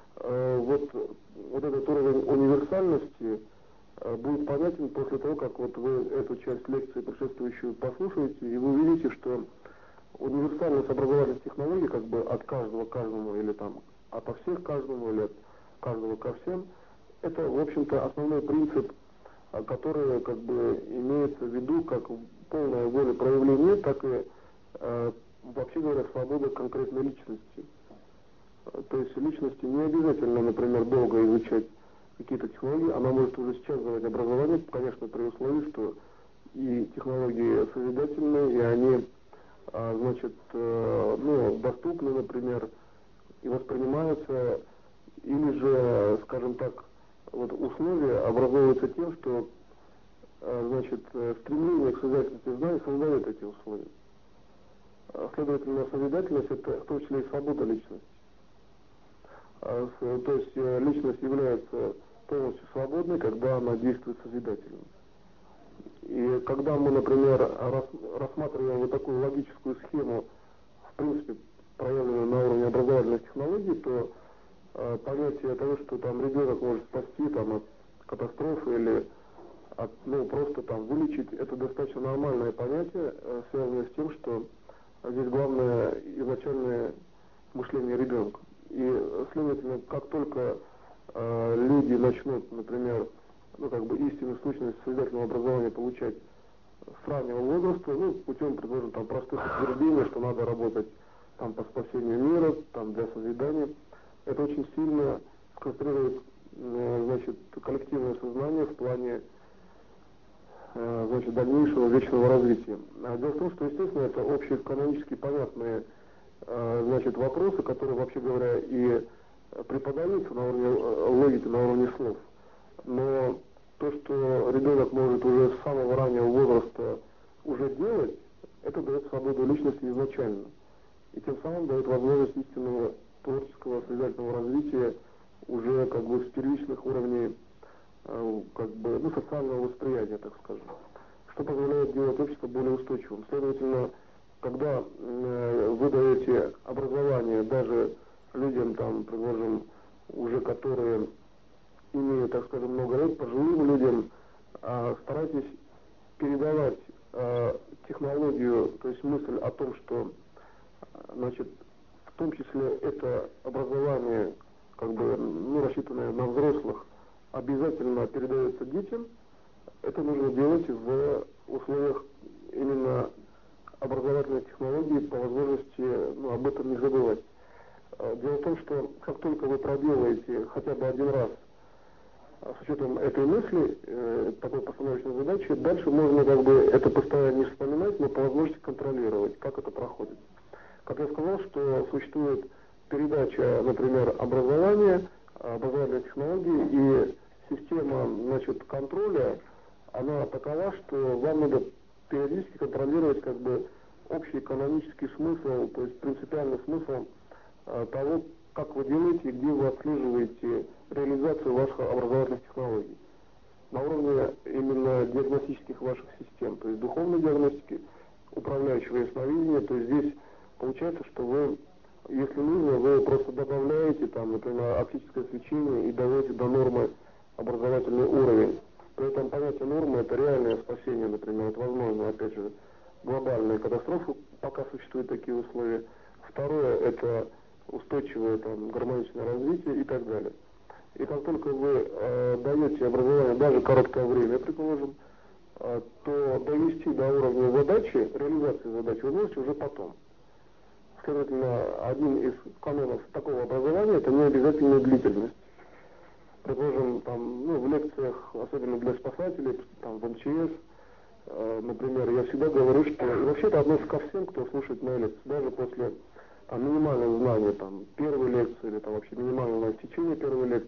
вот этот уровень универсальности будет понятен после того, как вот вы эту часть лекции предшествующую послушаете, и вы увидите, что универсальность образовательных технологий как бы от каждого к каждому, или там ото всех к каждому, или от каждого ко всем, это, в общем-то, основной принцип которые как бы имеются в виду как полное волепроявление, так и вообще говоря, свобода конкретной личности. То есть личности не обязательно, например, долго изучать какие-то технологии, она может уже сейчас давать образование, конечно, при условии, что и технологии созидательные, и они, значит, ну, доступны, например, и воспринимаются, или же, скажем так, вот условия образовываются тем, что, значит, стремление к созидательности знаний создает эти условия. Следовательно, созидательность — это в том числе и свобода личности. То есть личность является полностью свободной, когда она действует созидательно. И когда мы, например, рассматриваем вот такую логическую схему, в принципе, проявленную на уровне образовательных технологий, то понятие того, что там ребенок может спасти там, от катастрофы или от, ну, просто там вылечить, это достаточно нормальное понятие, связанное с тем, что здесь главное изначальное мышление ребенка. И, следовательно, как только люди начнут, например, ну, как бы истинную сущность созидательного образования получать с раннего возраста, ну, путем, предположим, там, простых утверждений, что надо работать там по спасению мира, там, для созидания, это очень сильно сконцентрирует, значит, коллективное сознание в плане, значит, дальнейшего вечного развития. Дело в том, что, естественно, это общеканонически понятные, значит, вопросы, которые, вообще говоря, и преподаются на уровне логики, на уровне слов. Но то, что ребенок может уже с самого раннего возраста уже делать, это дает свободу личности изначально. И тем самым дает возможность истинного творческого, созидательного развития уже как бы с первичных уровней как бы, ну, социального восприятия, так скажем, что позволяет делать общество более устойчивым. Следовательно, когда вы даете образование даже людям, там, предположим, уже которые имеют, так скажем, много лет, пожилым людям, старайтесь передавать технологию, то есть мысль о том, что, значит, в том числе это образование, как бы, ну, рассчитанное на взрослых, обязательно передается детям. Это нужно делать в условиях именно образовательной технологии, по возможности, ну, об этом не забывать. Дело в том, что как только вы проделаете хотя бы один раз с учетом этой мысли, такой постановочной задачи, дальше можно как бы это постоянно не вспоминать, но по возможности контролировать, как это проходит. Как я сказал, что существует передача, например, образования, образовательной технологии, и система, значит, контроля, она такова, что вам надо периодически контролировать как бы общий экономический смысл, то есть принципиальный смысл того, как вы делаете и где вы отслеживаете реализацию ваших образовательных технологий. На уровне именно диагностических ваших систем, то есть духовной диагностики, управляющего ясновидения, то есть здесь получается, что вы, если нужно, вы просто добавляете там, например, оптическое свечение и доводите до нормы образовательный уровень. При этом понятие нормы — это реальное спасение, например, это возможно, опять же, глобальная катастрофа, пока существуют такие условия. Второе — это устойчивое там, гармоничное развитие и так далее. И как только вы даете образование даже короткое время, предположим, то довести до уровня задачи, реализации задачи вы можете уже потом. Следовательно, один из канонов такого образования — это необязательная длительность. Предположим, там, ну, в лекциях, особенно для спасателей, там, в МЧС, например, я всегда говорю, что и вообще это относится ко всем, кто слушает мои лекции, даже после там, минимального знания там, первой лекции или там, вообще минимального истечения первой лекции.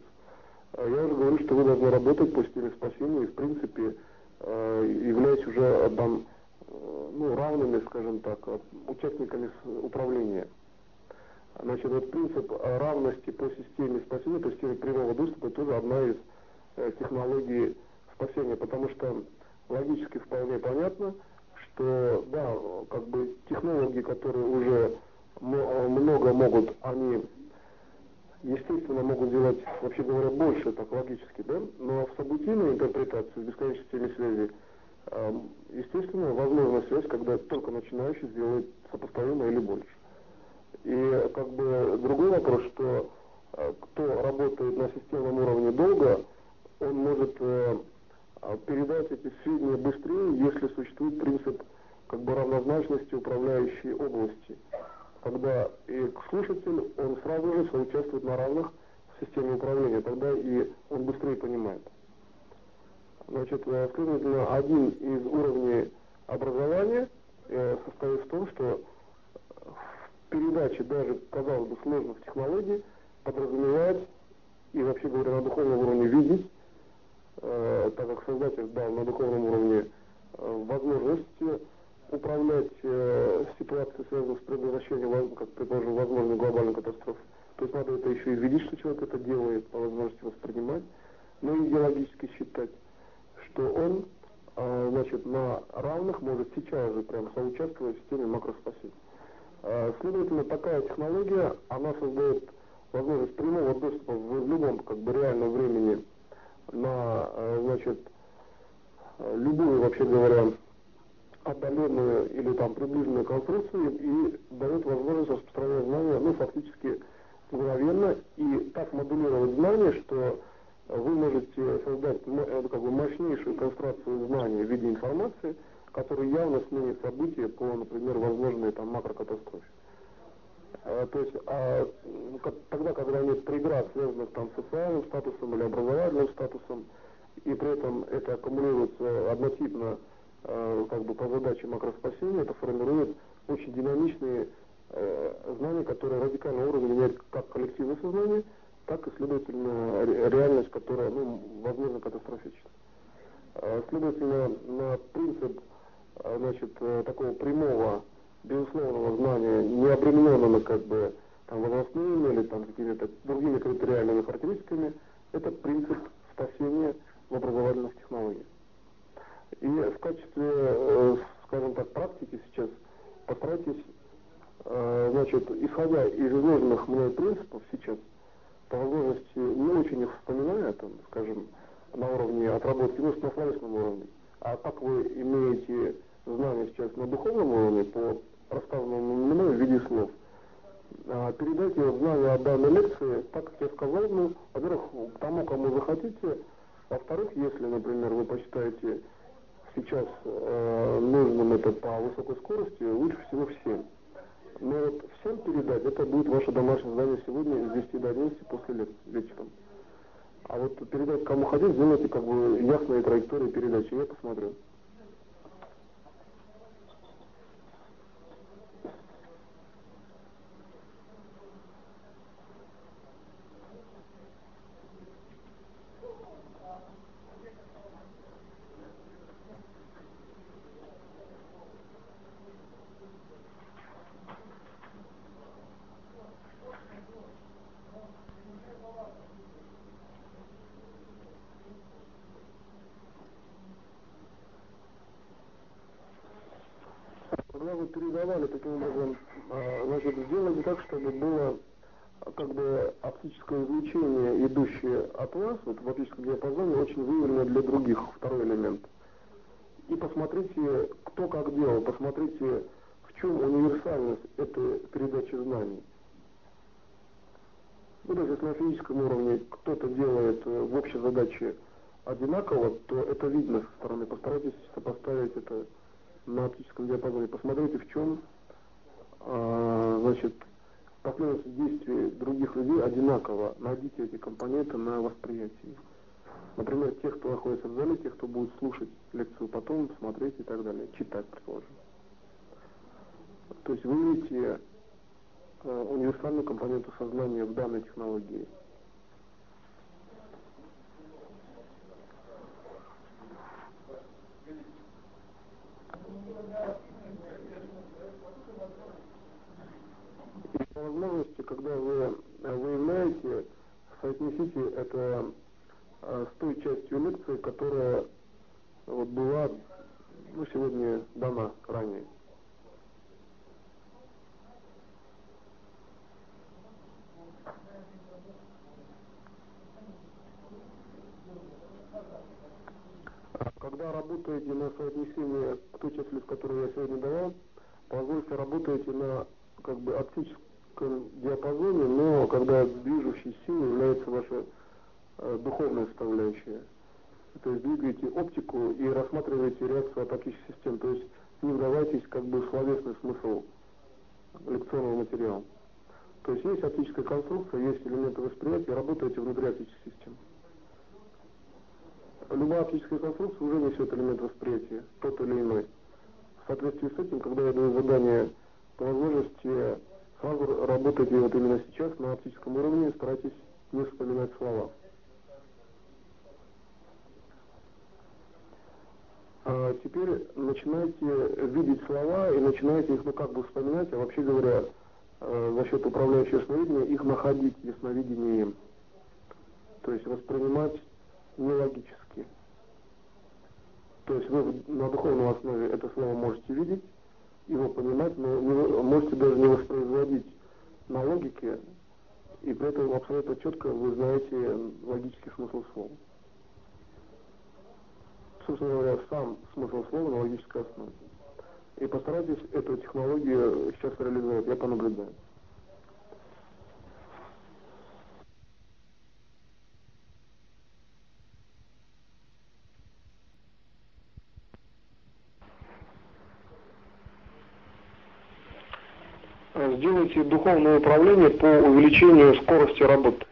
Я уже говорю, что вы должны работать по системе спасения и, в принципе, являясь уже там, ну, равными, скажем так, участниками управления. Значит, вот принцип равности по системе спасения, по системе прямого доступа, тоже одна из технологий спасения, потому что логически вполне понятно, что, да, как бы технологии, которые уже много могут, они, естественно, могут делать, вообще говоря, больше, так логически, да, но в событийной интерпретации, в бесконечной системе связи, естественно, возможна связь, когда только начинающий сделает сопоставимо или больше. И как бы другой вопрос, что кто работает на системном уровне долго, он может передать эти сведения быстрее, если существует принцип как бы равнозначности управляющей области. Когда и слушатель, он сразу же соучаствует на равных в системе управления, тогда и он быстрее понимает. Значит, следовательно, один из уровней образования состоит в том, что в передаче даже, казалось бы, сложных технологий подразумевать и, вообще говоря, на духовном уровне видеть, так как Создатель дал на духовном уровне возможность управлять ситуацией, связанной с предотвращением, как предположим, возможной глобальной катастрофы. То есть надо это еще и видеть, что человек это делает, по возможности воспринимать, но и идеологически считать, что он, значит, на равных может сейчас же прям соучаствовать в системе макроспасения. Следовательно, такая технология, она создает возможность прямого доступа в любом как бы реальном времени на, значит, любую, вообще говоря, отдаленную или там приближенную конструкцию и дает возможность распространять знания, ну, фактически мгновенно и так модулировать знания, что вы можете создать как бы мощнейшую концентрацию знаний в виде информации, которая явно сменит события по, например, возможной там макрокатастрофе. То есть тогда, когда нет преград, связанных там с социальным статусом или образовательным статусом, и при этом это аккумулируется однотипно как бы по задаче макроспасения, это формирует очень динамичные знания, которые радикально уровень меняют как коллективное сознание, так и, следовательно, реальность, которая, ну, возможно, катастрофична. Следовательно, на принцип, значит, такого прямого, безусловного знания, не обремененного как бы там возрастными или там какими-то другими критериальными характеристиками, это принцип спасения в образовательных технологиях. И в качестве, скажем так, практики сейчас постарайтесь, значит, исходя из изложенных мной принципов сейчас, по возможности, не очень их вспоминая, там, скажем, на уровне отработки, ну, на словесном уровне, а как вы имеете знания сейчас на духовном уровне, по рассказанному мной в виде слов, передайте знания о данной лекции, так как я сказал, ну, во-первых, тому, кому захотите, во-вторых, если, например, вы посчитаете сейчас нужным это по высокой скорости, лучше всего всем. Но вот всем передать, это будет ваше домашнее задание сегодня с 10 до 11 после вечером. А вот передать кому хотите, сделайте как бы ясные траектории передачи, я посмотрю. Когда вы передавали таким образом, значит, сделайте так, чтобы было как бы оптическое излучение, идущее от вас, вот в оптическом диапазоне, очень выявлено для других, второй элемент. И посмотрите, кто как делал, посмотрите, в чем универсальность этой передачи знаний. Ну, даже если на физическом уровне кто-то делает в общей задаче одинаково, то это видно со стороны. Постарайтесь сопоставить это на оптическом диапазоне. Посмотрите, в чем, значит, последовательность действий других людей одинаково. Найдите эти компоненты на восприятии. Например, тех, кто находится в зале, тех, кто будет слушать лекцию потом, смотреть и так далее, читать, предположим. То есть вы видите универсальную компоненту сознания в данной технологии. И по возможности, когда вы выявляете, соотнесите это с той частью лекции, которая вот была, ну, сегодня дана ранее. Когда работаете на соотнесении к той части, которую я сегодня давал, по возможности работаете на как бы оптическом диапазоне, но когда движущей силой является ваша духовная составляющая. То есть двигаете оптику и рассматриваете реакцию оптических систем, то есть не вдавайтесь как бы в словесный смысл лекционного материала. То есть есть оптическая конструкция, есть элементы восприятия, работаете внутри оптических систем. Любая оптическая конструкция уже несет элемент восприятия, тот или иной. В соответствии с этим, когда я даю задание, по возможности сразу работайте вот именно сейчас на оптическом уровне, старайтесь не вспоминать слова. А теперь начинайте видеть слова и начинайте их, ну как бы вспоминать, а вообще говоря, за счет управляющего ясновидения, их находить ясновидением. То есть воспринимать нелогически. То есть вы на духовной основе это слово можете видеть, его понимать, но можете даже не воспроизводить на логике, и при этом абсолютно четко вы знаете логический смысл слова. Собственно говоря, сам смысл слова на логической основе. И постарайтесь эту технологию сейчас реализовать, я понаблюдаю. Сделайте духовное управление по увеличению скорости работы.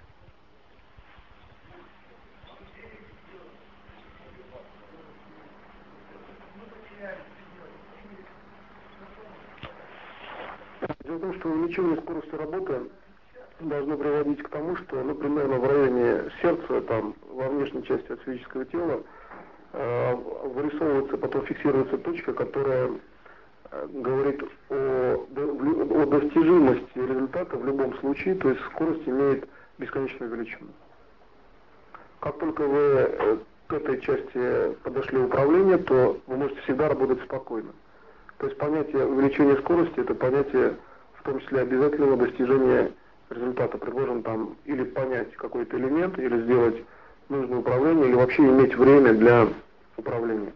Дело в том, что увеличение скорости работы должно приводить к тому, что, ну, примерно в районе сердца, там, во внешней части от физического тела, вырисовывается, потом фиксируется точка, которая говорит о достижимости результата в любом случае, то есть скорость имеет бесконечную величину. Как только вы к этой части подошли управления, то вы можете всегда работать спокойно. То есть понятие увеличения скорости — это понятие в том числе обязательного достижения результата. Предложим там или понять какой-то элемент, или сделать нужное управление, или вообще иметь время для управления.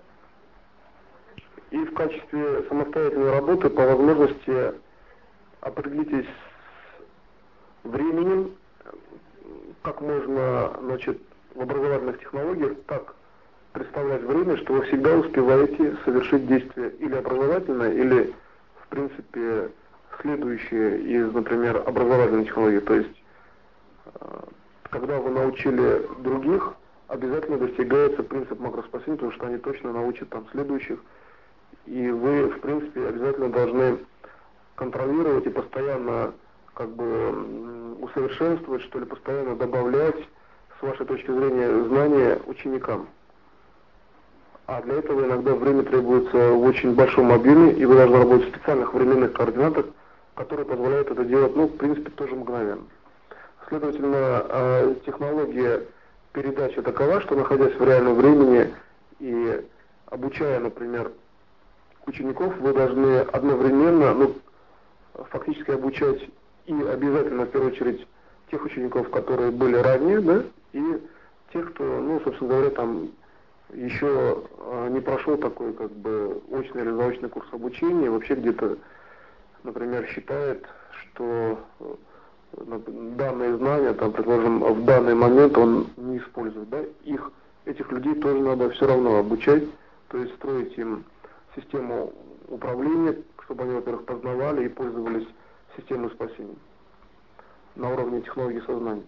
И в качестве самостоятельной работы по возможности определитесь с временем, как можно, значит, в образовательных технологиях так представлять время, что вы всегда успеваете совершить действие или образовательное, или, в принципе, следующее из, например, образовательной технологии. То есть, когда вы научили других, обязательно достигается принцип макроспасения, потому что они точно научат там следующих. И вы, в принципе, обязательно должны контролировать и постоянно как бы усовершенствовать, что ли, постоянно добавлять, с вашей точки зрения, знания ученикам. А для этого иногда время требуется в очень большом объеме, и вы должны работать в специальных временных координатах, которые позволяют это делать, ну, в принципе, тоже мгновенно. Следовательно, технология передачи такова, что, находясь в реальном времени и обучая, например, учеников, вы должны одновременно, ну, фактически обучать и обязательно, в первую очередь, тех учеников, которые были ранее, да, и тех, кто, ну, собственно говоря, там еще не прошел такой, как бы, очный или заочный курс обучения, вообще где-то, например, считает, что данные знания, там, предположим, в данный момент он не использует, да, этих людей тоже надо все равно обучать, то есть строить им систему управления, чтобы они, во-первых, познавали и пользовались системой спасения на уровне технологии сознания.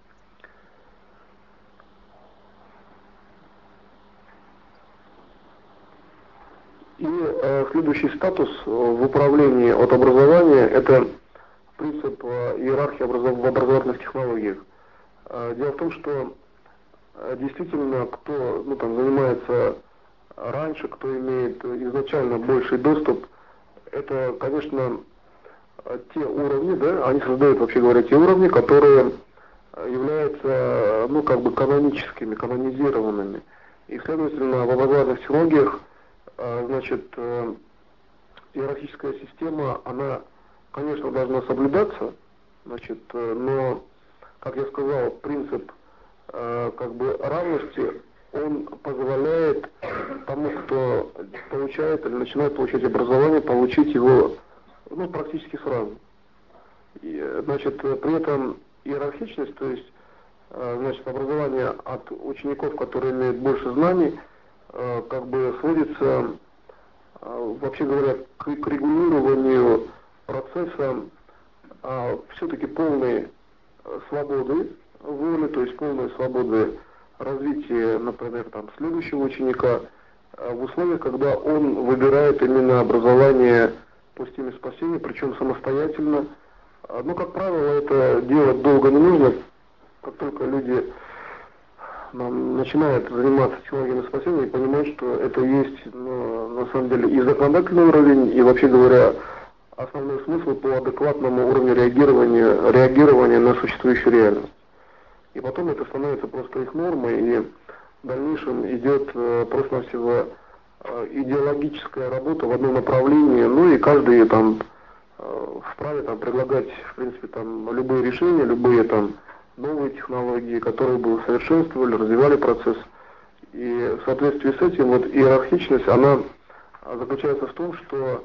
И следующий статус в управлении от образования — это принцип иерархии в образовательных технологиях. Дело в том, что действительно, кто, ну, там, занимается раньше, кто имеет изначально больший доступ, это, конечно, те уровни, да, они создают, вообще говоря, те уровни, которые являются, ну, как бы каноническими, канонизированными. И, следовательно, в образовательных технологиях, значит, иерархическая система, она, конечно, должна соблюдаться, значит, но, как я сказал, принцип, как бы, равности, он позволяет тому, кто получает или начинает получать образование, получить его, ну, практически сразу. И, значит, при этом иерархичность, то есть значит, образование от учеников, которые имеют больше знаний, как бы сводится, вообще говоря, к регулированию процесса все-таки полной свободы воли, то есть полной свободы развития, например, там, следующего ученика, в условиях, когда он выбирает именно образование по системе спасения, причем самостоятельно. Но, как правило, это делать долго не нужно. Как только люди начинают заниматься технологиями спасения и понимают, что это есть, на самом деле, и законодательный уровень, и, вообще говоря, основной смысл по адекватному уровню реагирования на существующую реальность. И потом это становится просто их нормой, и в дальнейшем идет просто-навсего идеологическая работа в одном направлении, ну и каждый там вправе там предлагать, в принципе, там любые решения, любые там новые технологии, которые бы усовершенствовали, развивали процесс. И в соответствии с этим вот иерархичность, она заключается в том, что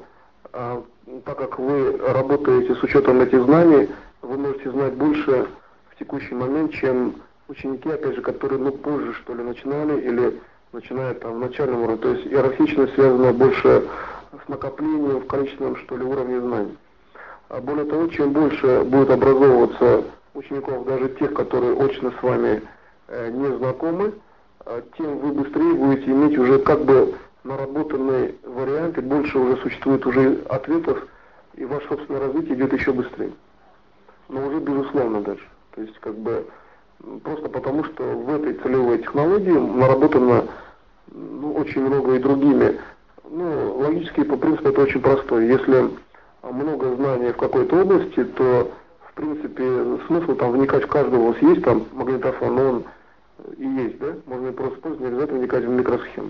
так как вы работаете с учетом этих знаний, вы можете знать больше в текущий момент, чем ученики, опять же, которые позже что ли начинали или начинают там в начальном уровне. То есть иерархичность связана больше с накоплением в количественном что ли уровне знаний. А более того, чем больше будет образовываться учеников, даже тех, которые очно с вами не знакомы, тем вы быстрее будете иметь уже как бы наработанный вариант, и больше уже существует уже ответов, и ваше собственное развитие идет еще быстрее. Но уже безусловно даже. То есть как бы просто потому, что в этой целевой технологии наработано очень много и другими. Логически по принципу это очень простой. Если много знаний в какой-то области, то в принципе смысл там вникать в каждого. У вас есть там магнитофон, но он и есть, да? Можно и просто использовать, не обязательно вникать в микросхему.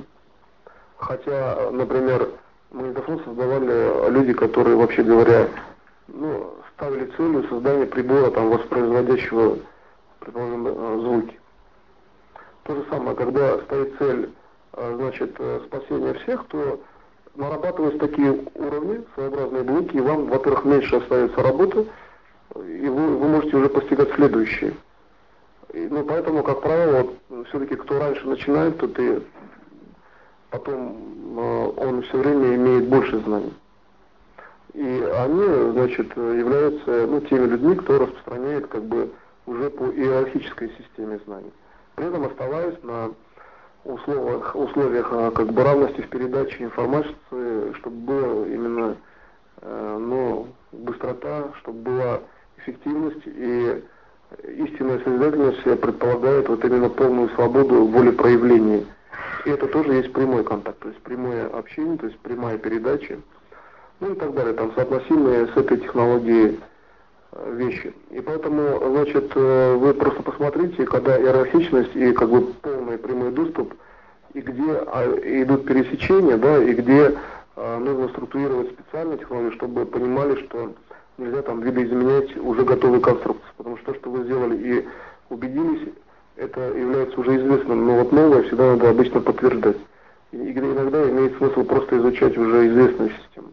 Хотя, например, магнитофон создавали люди, которые, вообще говоря, ставили целью создание прибора, там, воспроизводящего, предположим, звуки. То же самое, когда стоит цель, значит, спасения всех, то нарабатываются такие уровни, своеобразные блоки, и вам, во-первых, меньше остается работы, и вы можете уже постигать следующие. Поэтому, как правило, все-таки кто раньше начинает, тот и потом он все время имеет больше знаний. И они, значит, являются теми людьми, кто распространяет как бы уже по иерархической системе знаний. При этом оставаясь на условиях как бы равности в передаче информации, чтобы была именно быстрота, чтобы была эффективность, и истинная созидательность предполагает вот именно полную свободу волепроявления. И это тоже есть прямой контакт, то есть прямое общение, то есть прямая передача, и так далее, там соотносимые с этой технологией вещи. И поэтому, значит, вы просто посмотрите, когда иерархичность и как бы полный прямой доступ, и где идут пересечения, да, и где нужно структурировать специальные технологии, чтобы вы понимали, что нельзя там видоизменять уже готовые конструкции, потому что то, что вы сделали и убедились, это является уже известным, но вот новое всегда надо обычно подтверждать. И иногда имеет смысл просто изучать уже известную систему.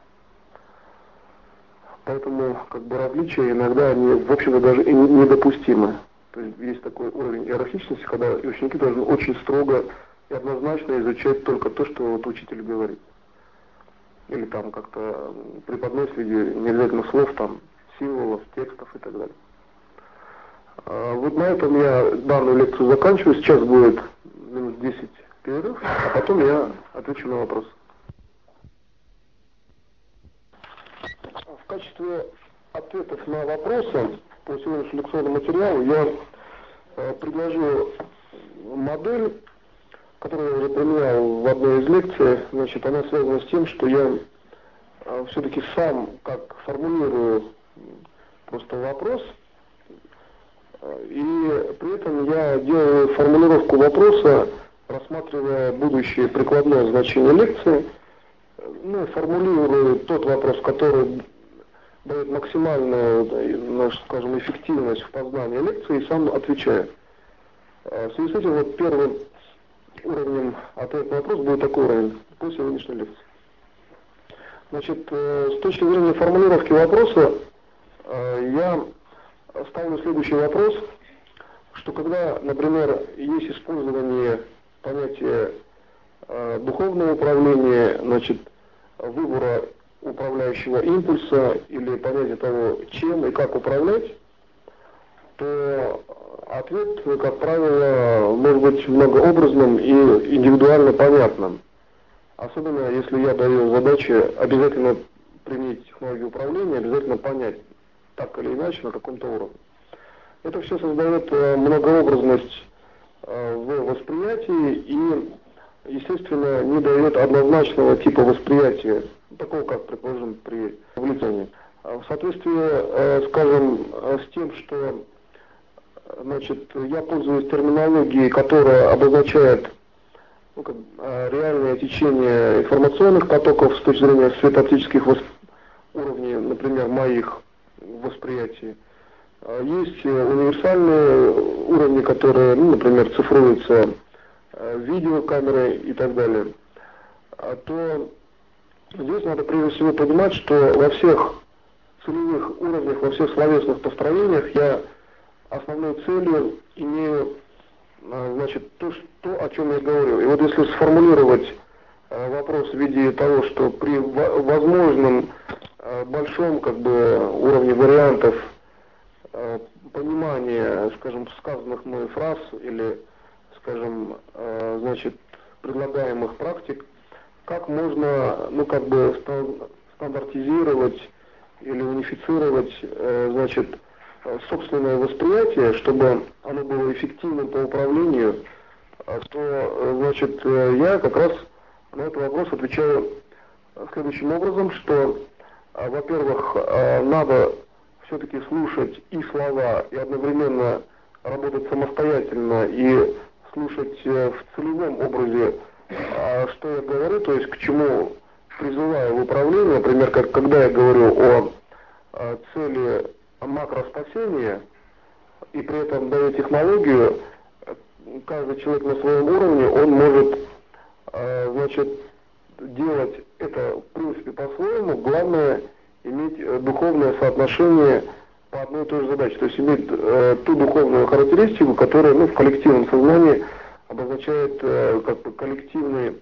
Поэтому как бы различия иногда они, в общем-то, даже и недопустимы. То есть есть такой уровень иерархичности, когда ученики должны очень строго и однозначно изучать только то, что вот учитель говорит. Или там как-то преподносит в виде не обязательно слов, там, символов, текстов и так далее. Вот на этом я данную лекцию заканчиваю. Сейчас будет минут 10 перерыв, а потом я отвечу на вопрос. В качестве ответов на вопросы по сегодняшнему лекционному материалу я предложу модель, которую я уже применял в одной из лекций. Значит, она связана с тем, что я все-таки сам как формулирую просто вопрос, и при этом я делаю формулировку вопроса, рассматривая будущее прикладное значение лекции, формулирую тот вопрос, который дает максимальную, скажем, эффективность в познании лекции, и сам отвечаю. В связи с этим вот первым уровнем ответа на вопрос будет такой уровень по сегодняшней лекции. Значит, с точки зрения формулировки вопроса, я ставлю следующий вопрос. что когда, например, есть использование понятия духовного управления, значит, выбора управляющего импульса или понятия того, чем и как управлять, то ответ, как правило, может быть многообразным и индивидуально понятным. Особенно если я даю задачи обязательно применить технологию управления, обязательно понять, так или иначе, на каком-то уровне. Это все создает многообразность в восприятии и, естественно, не дает однозначного типа восприятия, такого, как, предположим, при влиянии. В соответствии, скажем, с тем, что, значит, я пользуюсь терминологией, которая обозначает реальное течение информационных потоков с точки зрения светооптических уровней, например, моих восприятий. Есть универсальные уровни, которые, например, цифруются видеокамерой и так далее. То здесь надо прежде всего понимать, что во всех целевых уровнях, во всех словесных построениях я основной целью имею, значит, то, о чем я говорю. И вот если сформулировать вопрос в виде того, что при возможном большом уровне вариантов понимания, скажем, сказанных мной фраз или, скажем, значит, предлагаемых практик, как можно, стандартизировать или унифицировать, значит, собственное восприятие, чтобы оно было эффективным по управлению, то, значит, я как раз на этот вопрос отвечаю следующим образом, что, во-первых, надо все-таки слушать и слова, и одновременно работать самостоятельно, и слушать в целевом образе, что я говорю, то есть к чему призываю в управлении, например, когда я говорю о цели макроспасения, и при этом даю технологию, каждый человек на своем уровне, он может, значит, делать это, в принципе, по-своему. Главное иметь духовное соотношение по одной и той же задаче, то есть иметь ту духовную характеристику, которая, в коллективном сознании обозначает коллективный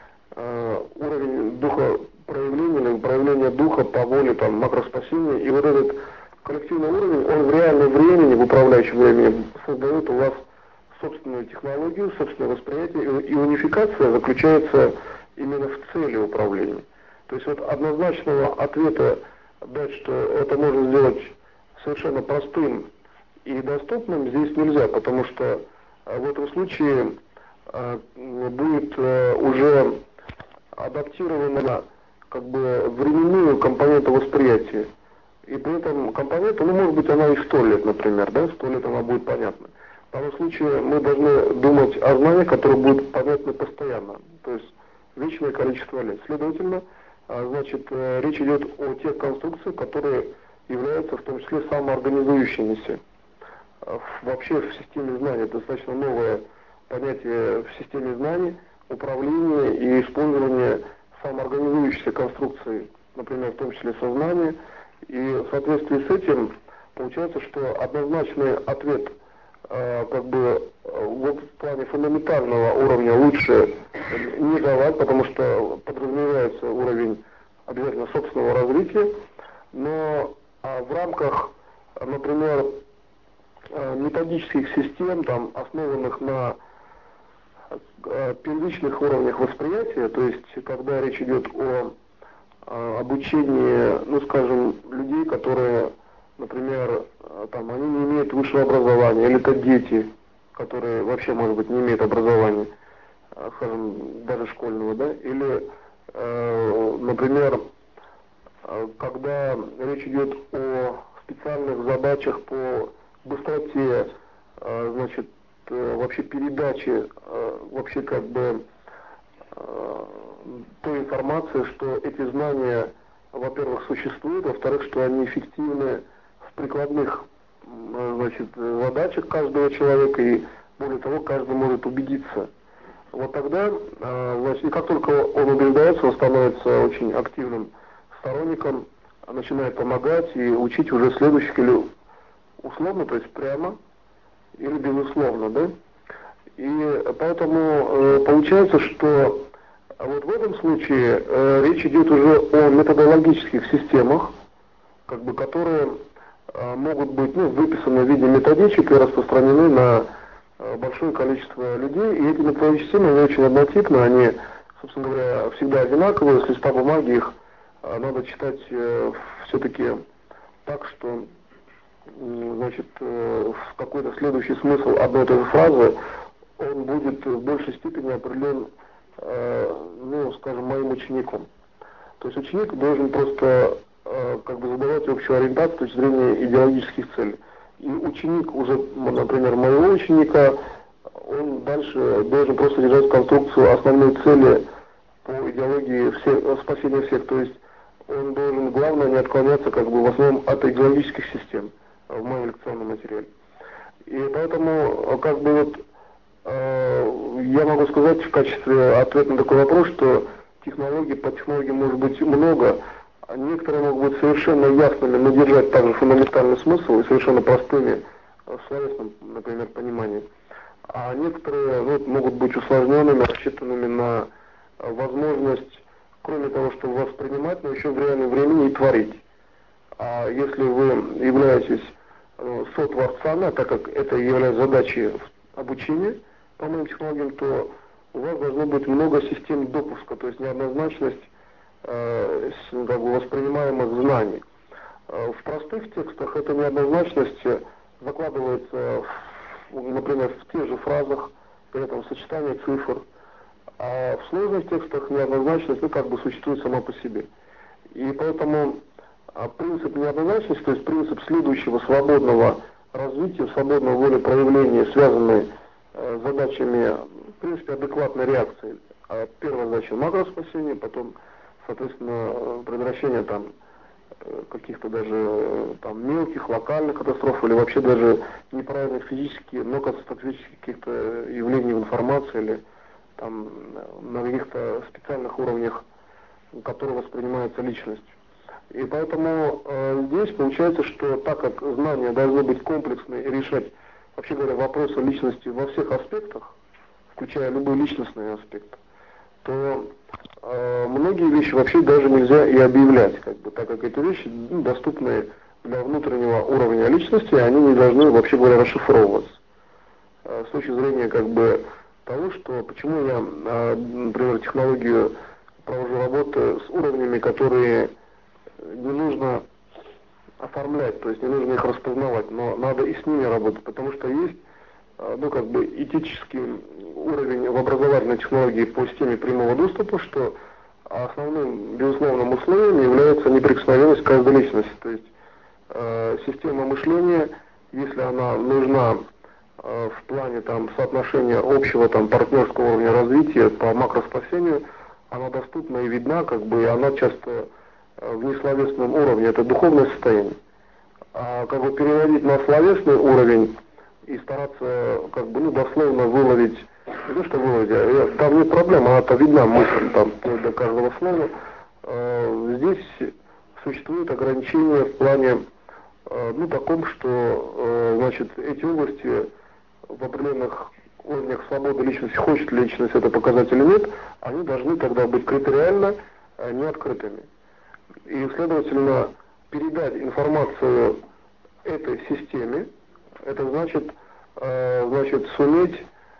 уровень духа проявления или проявления духа по воле макроспасения. И вот этот коллективный уровень, он в реальном времени, в управляющем времени, создает у вас собственную технологию, собственное восприятие, и унификация заключается именно в цели управления. То есть вот однозначного ответа дать, что это можно сделать совершенно простым и доступным, здесь нельзя, потому что в этом случае будет уже адаптирована временную компоненту восприятия. И при этом компонента, может быть, она и 100 лет, например, 100 лет она будет понятна. В данном случае мы должны думать о знаниях, которые будут понятны постоянно, то есть вечное количество лет. Следовательно, значит, речь идет о тех конструкциях, которые являются в том числе самоорганизующимися. Вообще в системе знаний достаточно новое понятие в системе знаний, управление и использование самоорганизующейся конструкции, например, в том числе сознания. И в соответствии с этим получается, что однозначный ответ в плане фундаментального уровня лучше не давать, потому что подразумевается уровень обязательно собственного развития, но в рамках, например, методических систем, основанных на первичных уровнях восприятия, то есть когда речь идет о обучении, скажем, людей, которые, например, они не имеют высшего образования, или это дети, которые вообще, может быть, не имеют образования, скажем, даже школьного, или, например, когда речь идет о специальных задачах по быстроте, значит, вообще передачи, вообще той информации, что эти знания, во-первых, существуют, во-вторых, что они эффективны в прикладных, значит, задачах каждого человека, и более того, каждый может убедиться. Вот тогда, значит, и как только он убеждается, он становится очень активным сторонником, начинает помогать и учить уже следующих или условно, то есть прямо, или безусловно, да? И поэтому получается, что вот в этом случае речь идет уже о методологических системах, как бы, которые могут быть выписаны в виде методичек и распространены на большое количество людей. И эти методические системы, они очень однотипны, они, собственно говоря, всегда одинаковые. С листа бумаги их надо читать все-таки так, что значит, в какой-то следующий смысл одной и той же фразы, он будет в большей степени определен, скажем, моим учеником. То есть ученик должен просто как бы задавать общую ориентацию с точки зрения идеологических целей. И ученик уже, например, моего ученика, он дальше должен просто держать конструкцию основной цели по идеологии спасения всех. То есть он должен, главное, не отклоняться как бы в основном от идеологических систем в моем лекционном материале. И поэтому, как бы вот, я могу сказать в качестве ответа на такой вопрос, что по технологиям может быть много, а некоторые могут быть совершенно ясными, но держать также фундаментальный смысл и совершенно простыми в словесном, например, понимании. А некоторые могут быть усложненными, рассчитанными на возможность, кроме того, чтобы воспринимать, но еще в реальном времени и творить. А если вы являетесь сотворцами, так как это является задачей обучения по моим технологиям, то у вас должно быть много систем допуска, то есть неоднозначность как бы воспринимаемых знаний. В простых текстах эта неоднозначность закладывается, например, в тех же фразах, при этом сочетании цифр, а в сложных текстах неоднозначность как бы существует сама по себе. И поэтому принцип неоднозначности, то есть принцип следующего свободного развития, свободного волепроявления, связанный с задачами, в принципе, адекватной реакции. Первая задача макроспасения, потом, соответственно, предотвращение каких-то даже мелких, локальных катастроф или вообще даже неправильных физических, но катастрофических каких-то явлений в информации или на каких-то специальных уровнях, которые воспринимаются личностью. И поэтому здесь получается, что так как знания должны быть комплексны и решать, вообще говоря, вопросы личности во всех аспектах, включая любые личностные аспекты, то многие вещи вообще даже нельзя и объявлять, так как эти вещи доступны для внутреннего уровня личности, они не должны, вообще говоря, расшифровываться. С точки зрения того, что почему я, например, технологию провожу работы с уровнями, которые не нужно оформлять, то есть не нужно их распознавать, но надо и с ними работать, потому что есть этический уровень в образовательной технологии по системе прямого доступа, что основным, безусловным условием является неприкосновенность каждой личности. То есть система мышления, если она нужна в плане соотношения общего партнерского уровня развития по макроспасению, она доступна и видна, и она часто в несловесном уровне, это духовное состояние. А переводить на словесный уровень и стараться дословно выловить, не то что выловить, там нет проблем, она-то видна мысль до каждого слова. Здесь существует ограничение в плане таком, что эти области в определенных уровнях свободы личности, хочет ли личность это показать или нет, они должны тогда быть критериально неоткрытыми. И, следовательно, передать информацию этой системе, это значит суметь,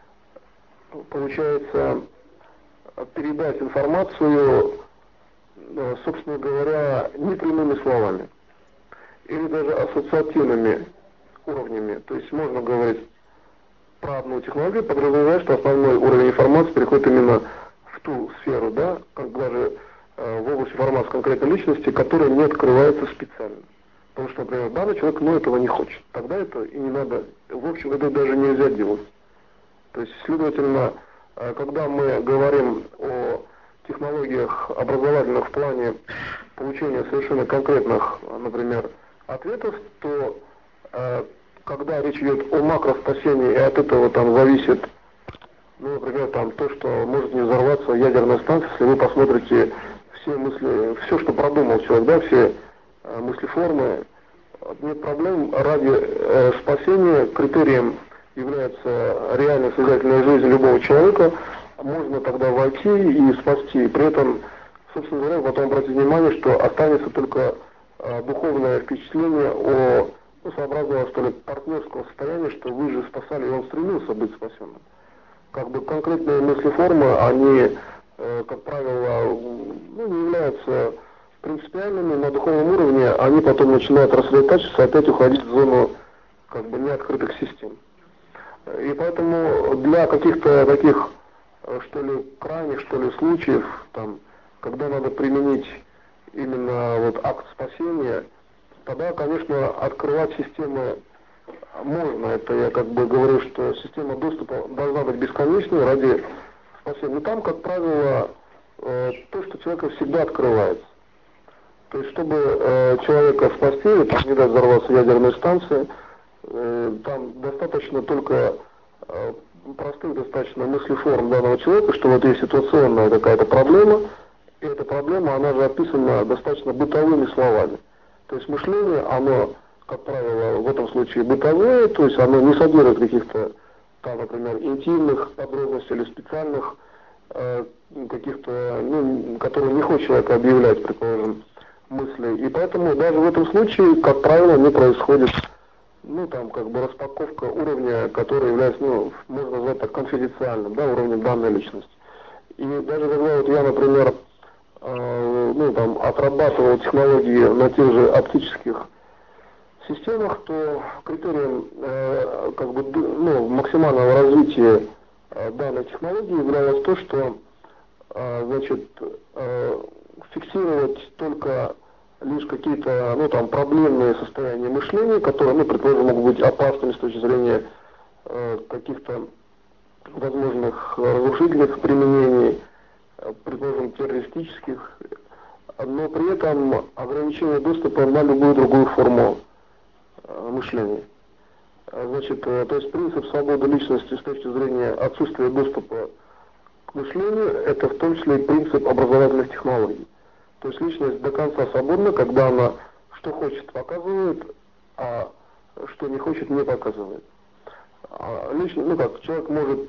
получается, передать информацию, собственно говоря, непрямыми словами или даже ассоциативными уровнями. То есть можно говорить про одну технологию, подразумевая, что основной уровень информации переходит именно в ту сферу, даже в область информации конкретной личности, которая не открывается специально. Потому что, например, данный человек, этого не хочет. Тогда это и не надо, в общем, это даже нельзя делать. То есть, следовательно, когда мы говорим о технологиях образовательных в плане получения совершенно конкретных, например, ответов, то когда речь идет о макроспасении, и от этого зависит, например, то, что может не взорваться ядерная станция, если вы посмотрите все мысли, все, что продумал человек, все мыслеформы, нет проблем. Ради спасения критерием является реальной созидательной жизнью любого человека, можно тогда войти и спасти. При этом, собственно говоря, потом обратить внимание, что останется только духовное впечатление о своеобразного, что ли, партнерского состояния, что вы же спасали, и он стремился быть спасенным. Как бы конкретные мыслеформы, они, как правило, не являются принципиальными на духовном уровне, они потом начинают рассредотачиваться, опять уходить в зону как бы неоткрытых систем. И поэтому для каких-то таких, что ли, крайних, что ли, случаев, там, когда надо применить именно вот акт спасения, тогда, конечно, открывать системы можно. Это я как бы говорю, что система доступа должна быть бесконечной ради спасения. Но там, как правило, то, что человека всегда открывается. То есть, чтобы человека спасти, там не дать взорваться ядерная станция, там достаточно только простых достаточно мыслеформ данного человека, что вот есть ситуационная какая-то проблема, и эта проблема, она же описана достаточно бытовыми словами. То есть мышление, оно, как правило, в этом случае бытовое, то есть оно не содержит каких-то, там, например, интимных подробностей или специальных каких-то, которые не хочет человек объявлять, предположим, мысли. И поэтому даже в этом случае, как правило, не происходит, там, как бы распаковка уровня, который является, можно назвать так, конфиденциальным, да, уровнем данной личности. И даже когда вот я, например, там, отрабатывал технологии на тех же оптических системах, то критерием как бы, максимального развития данной технологии являлось то, что фиксировать только лишь какие-то там проблемные состояния мышления, которые, предположим, могут быть опасными с точки зрения каких-то возможных разрушительных применений, предположим, террористических, но при этом ограничение доступа на любую другую форму мышления. То есть принцип свободы личности с точки зрения отсутствия доступа к мышлению, это в том числе и принцип образовательных технологий. То есть личность до конца свободна, когда она что хочет показывает, а что не хочет не показывает. Человек может,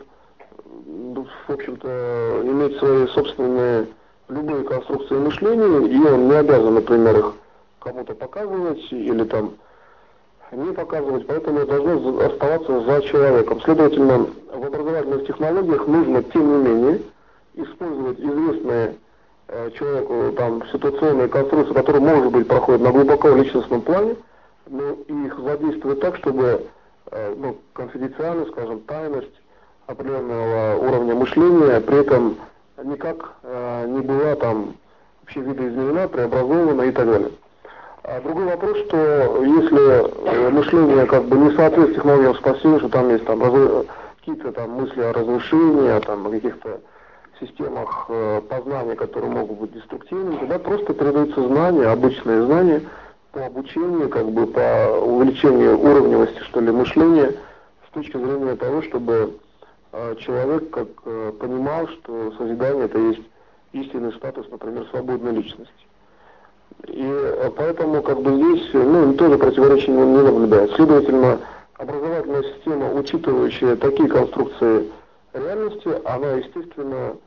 в общем-то, иметь свои собственные любые конструкции мышления, и он не обязан, например, их кому-то показывать или там не показывать, поэтому должно оставаться за человеком. Следовательно, в образовательных технологиях нужно, тем не менее, использовать известные человеку там ситуационные конструкции, которые, может быть, проходят на глубоко личностном плане, но их задействовать так, чтобы конфиденциальность, скажем, тайность определенного уровня мышления при этом никак не была там вообще видоизменена, преобразована и так далее. А другой вопрос, что если мышление как бы не соответствует технологиям спасения, что там есть там какие-то там мысли о разрушении, о каких-то системах познания, которые могут быть деструктивными, тогда просто передаются знания, обычные знания по обучению, как бы по увеличению уровневости, что ли, мышления с точки зрения того, чтобы человек как понимал, что созидание это есть истинный статус, например, свободной личности. И поэтому как бы здесь тоже противоречий не наблюдается. Следовательно, образовательная система, учитывающая такие конструкции реальности, она, естественно,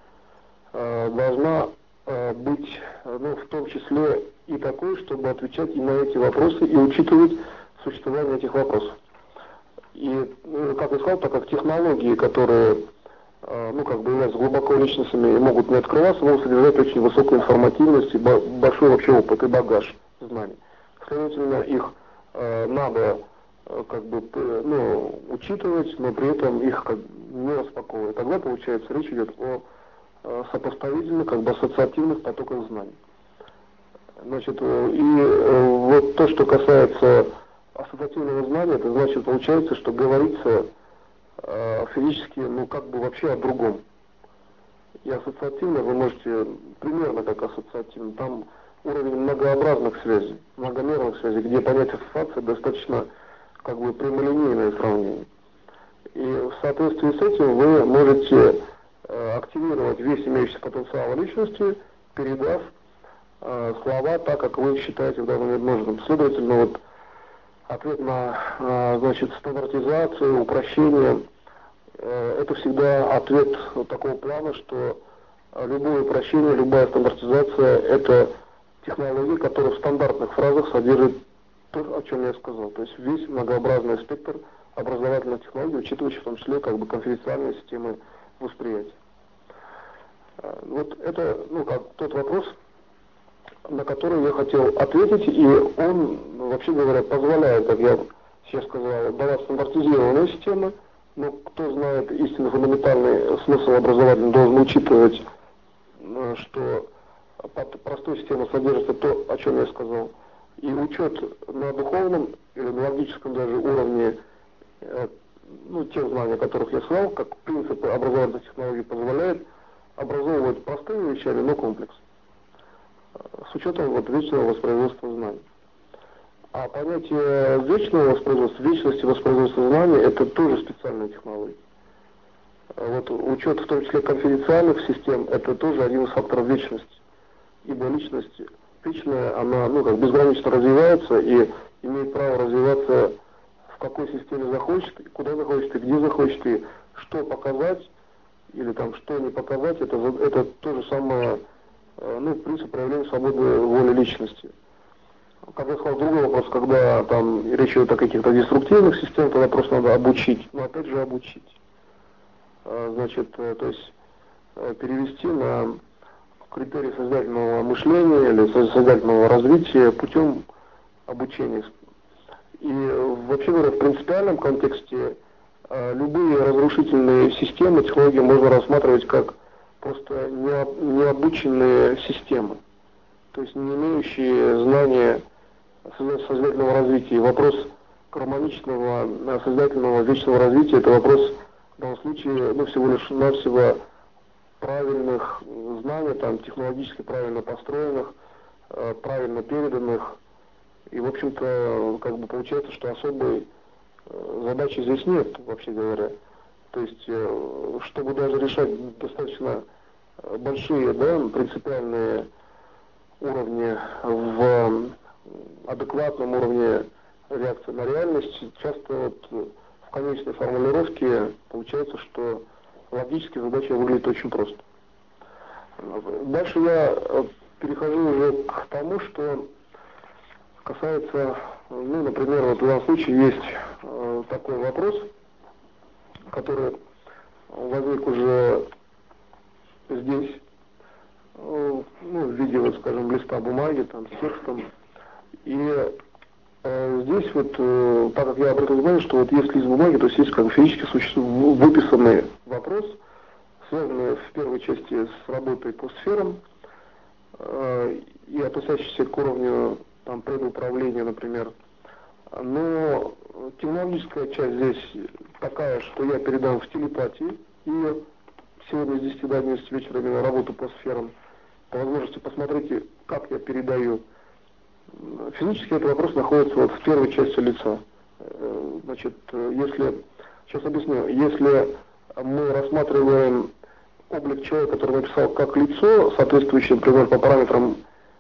должна быть, в том числе и такой, чтобы отвечать и на эти вопросы и учитывать существование этих вопросов. И, как я сказал, так как технологии, которые, являются глубоко личностными и могут не открываться, могут содержать очень высокую информативность и большой вообще опыт и багаж знаний. Следовательно, их надо учитывать, но при этом их не распаковывать. Тогда, получается, речь идет о сопоставительных, ассоциативных потоках знаний. Вот то, что касается ассоциативного знания, это значит, получается, что говорится физически, вообще о другом. И ассоциативно вы можете, примерно как ассоциативно, там уровень многообразных связей, многомерных связей, где понятие ассоциации достаточно прямолинейное сравнение. И в соответствии с этим вы можете активировать весь имеющийся потенциал личности, передав слова так, как вы считаете в данный момент нужным. Следовательно, ответ на, значит, стандартизацию, упрощение. Это всегда ответ такого плана, что любое упрощение, любая стандартизация – это технология, которая в стандартных фразах содержит то, о чем я сказал. То есть весь многообразный спектр образовательных технологий, учитывающий в том числе как бы конфиденциальные системы восприятия. Вот это, ну, как тот вопрос, на который я хотел ответить, и он, вообще говоря, позволяет, как я сейчас сказал, давать стандартизированные системы, но кто знает истинно фундаментальный смысл образования, должен учитывать, что под простой системой содержится то, о чем я сказал. И учет на духовном или на логическом даже уровне, ну, тех знаний, о которых я сказал, как принципы образовательных технологий позволяет образовывать простыми вещами, но комплекс. С учетом вот вечного воспроизводства знаний. А понятие вечного воспроизводства, вечности воспроизводства знаний, это тоже специальная технология. Вот учет в том числе конфиденциальных систем, это тоже один из факторов вечности. Ибо личность вечная, она, ну, как безгранично развивается и имеет право развиваться в какой системе захочет, и куда захочет, и где захочет, и что показать, или там что не показать, это то же самое, ну, принцип проявления свободной воли личности. Как я сказал, другой вопрос, когда там речь идет о каких-то деструктивных системах, тогда просто надо обучить, но опять же обучить. Значит, то есть перевести на критерии сознательного мышления или сознательного развития путем обучения. И вообще говоря, в принципиальном контексте любые разрушительные системы, технологии можно рассматривать как просто необученные системы, то есть не имеющие знания сознательного развития. И вопрос гармоничного, сознательного, вечного развития – это вопрос в данном случае, ну, всего лишь навсего правильных знаний, там, технологически правильно построенных, правильно переданных. И, в общем-то, как бы получается, что особой задачи здесь нет, вообще говоря. То есть, чтобы даже решать достаточно большие, да, принципиальные уровни в адекватном уровне реакции на реальность, часто вот в конечной формулировке получается, что логически задача выглядит очень просто. Дальше я перехожу уже к тому, что касается, ну, например, вот в данном случае есть такой вопрос, который возник уже здесь, ну, в виде, вот, скажем, листа бумаги, там, с текстом. И здесь вот, так как я обратил внимание, что вот есть лист бумаги, то есть есть как бы физически выписанный вопрос, связанный в первой части с работой по сферам и относящийся к уровню там предуправления, например. Но технологическая часть здесь такая, что я передам в телепатии, и сегодня с 10 до 11 вечера именно работу по сферам. По возможности посмотрите, как я передаю. Физически этот вопрос находится вот в первой части лица. Значит, если, сейчас объясню, если мы рассматриваем облик человека, который написал как лицо, соответствующее, например, по параметрам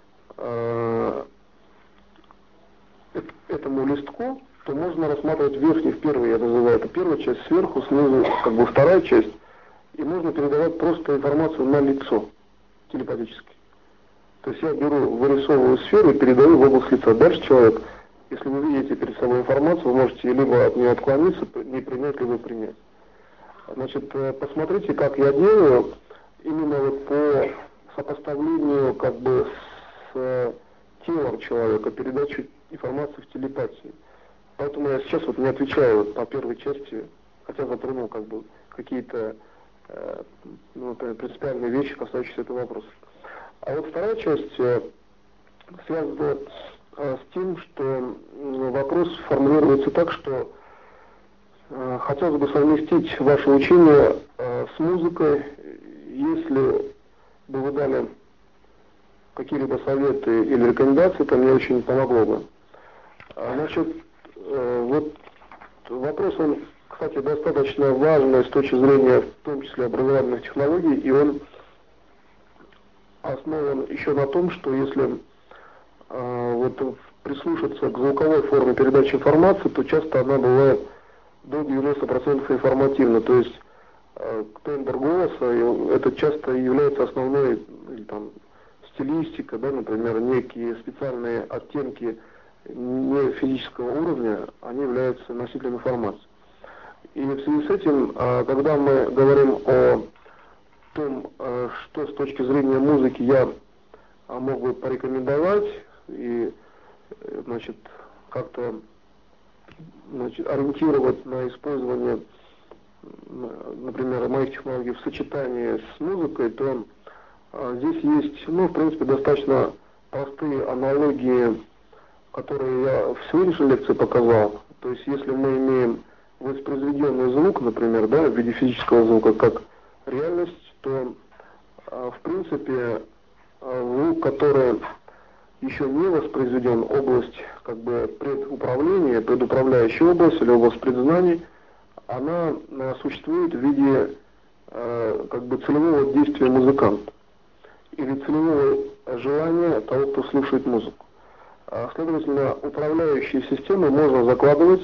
этому листку, то можно рассматривать верхний в первый, я называю это первая часть, сверху, снизу, как бы вторая часть, и можно передавать просто информацию на лицо, телепатически. То есть я беру, вырисовываю сферу и передаю в область лица. Дальше человек, если вы видите перед собой информацию, вы можете либо от нее отклониться, не принять, либо принять. Значит, посмотрите, как я делаю именно вот по сопоставлению как бы с телом человека, передачу информации в телепатии. Поэтому я сейчас вот не отвечаю вот по первой части, хотя затронул как бы какие-то ну, принципиальные вещи, касающиеся этого вопроса. А вот вторая часть связана с тем, что вопрос формулируется так, что хотелось бы совместить ваше учение с музыкой. Если бы вы дали какие-либо советы или рекомендации, то мне очень помогло бы. Значит, вот вопрос, он, кстати, достаточно важный с точки зрения, в том числе, образовательных технологий, и он основан еще на том, что если вот в прислушаться к звуковой форме передачи информации, то часто она бывает до 90% информативна. То есть тембр голоса, это часто является основной там, стилистика, да, например, некие специальные оттенки не физического уровня, они являются носителем информации. И в связи с этим, когда мы говорим о том, что с точки зрения музыки я мог бы порекомендовать и, значит, как-то, значит, ориентировать на использование, например, моих технологий в сочетании с музыкой, то здесь есть, ну, в принципе, достаточно простые аналогии, которые я в сегодняшней лекции показал. То есть, если мы имеем воспроизведенный звук, например, да, в виде физического звука, как реальность, то, в принципе, звук, который еще не воспроизведен, область, как бы, предуправления, предуправляющая область или область предзнаний, она существует в виде, как бы, целевого действия музыканта или целевого желания того, кто слушает музыку. Следовательно, управляющие системы можно закладывать